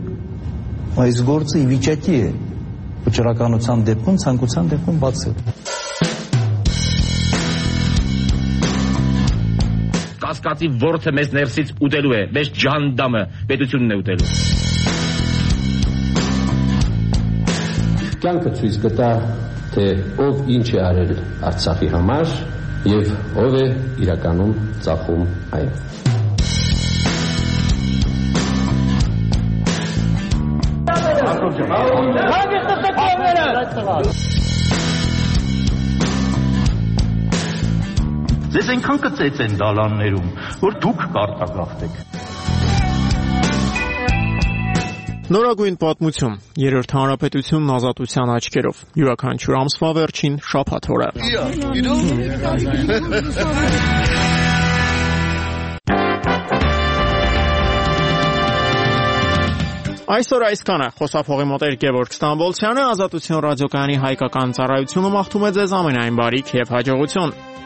այս գործը ի վիճակի է վճռականության դեպքում, ցանկության դեպքում բացել։ Կասկածի ворթը մեզ ներսից ուտելու է, մեզ ջանդամը պետությունն է ուտելու։ Կյանքը ցույց կտա, թե ով ինչ է արել Արցախի համար եւ ով է իրականում ծախում այն։ Ձեզ այնքան կծեց են դալաններում, որ դուք կարտագաղթեք։ Նորագույն պատմություն. Երրորդ հանրապետությունն ազատության աչքերով։ Յուրաքանչյուր ամսվա վերջին շաբաթ օրը։ Այսօր այսքանը։ Խոսափողի մոտ Գևորգ Ստամբոլցյանը, Ազատություն ռադիոկայանի հայկական ծառայությունը մաղթում է ձեզ ամենայն բարիք եւ հաջողություն։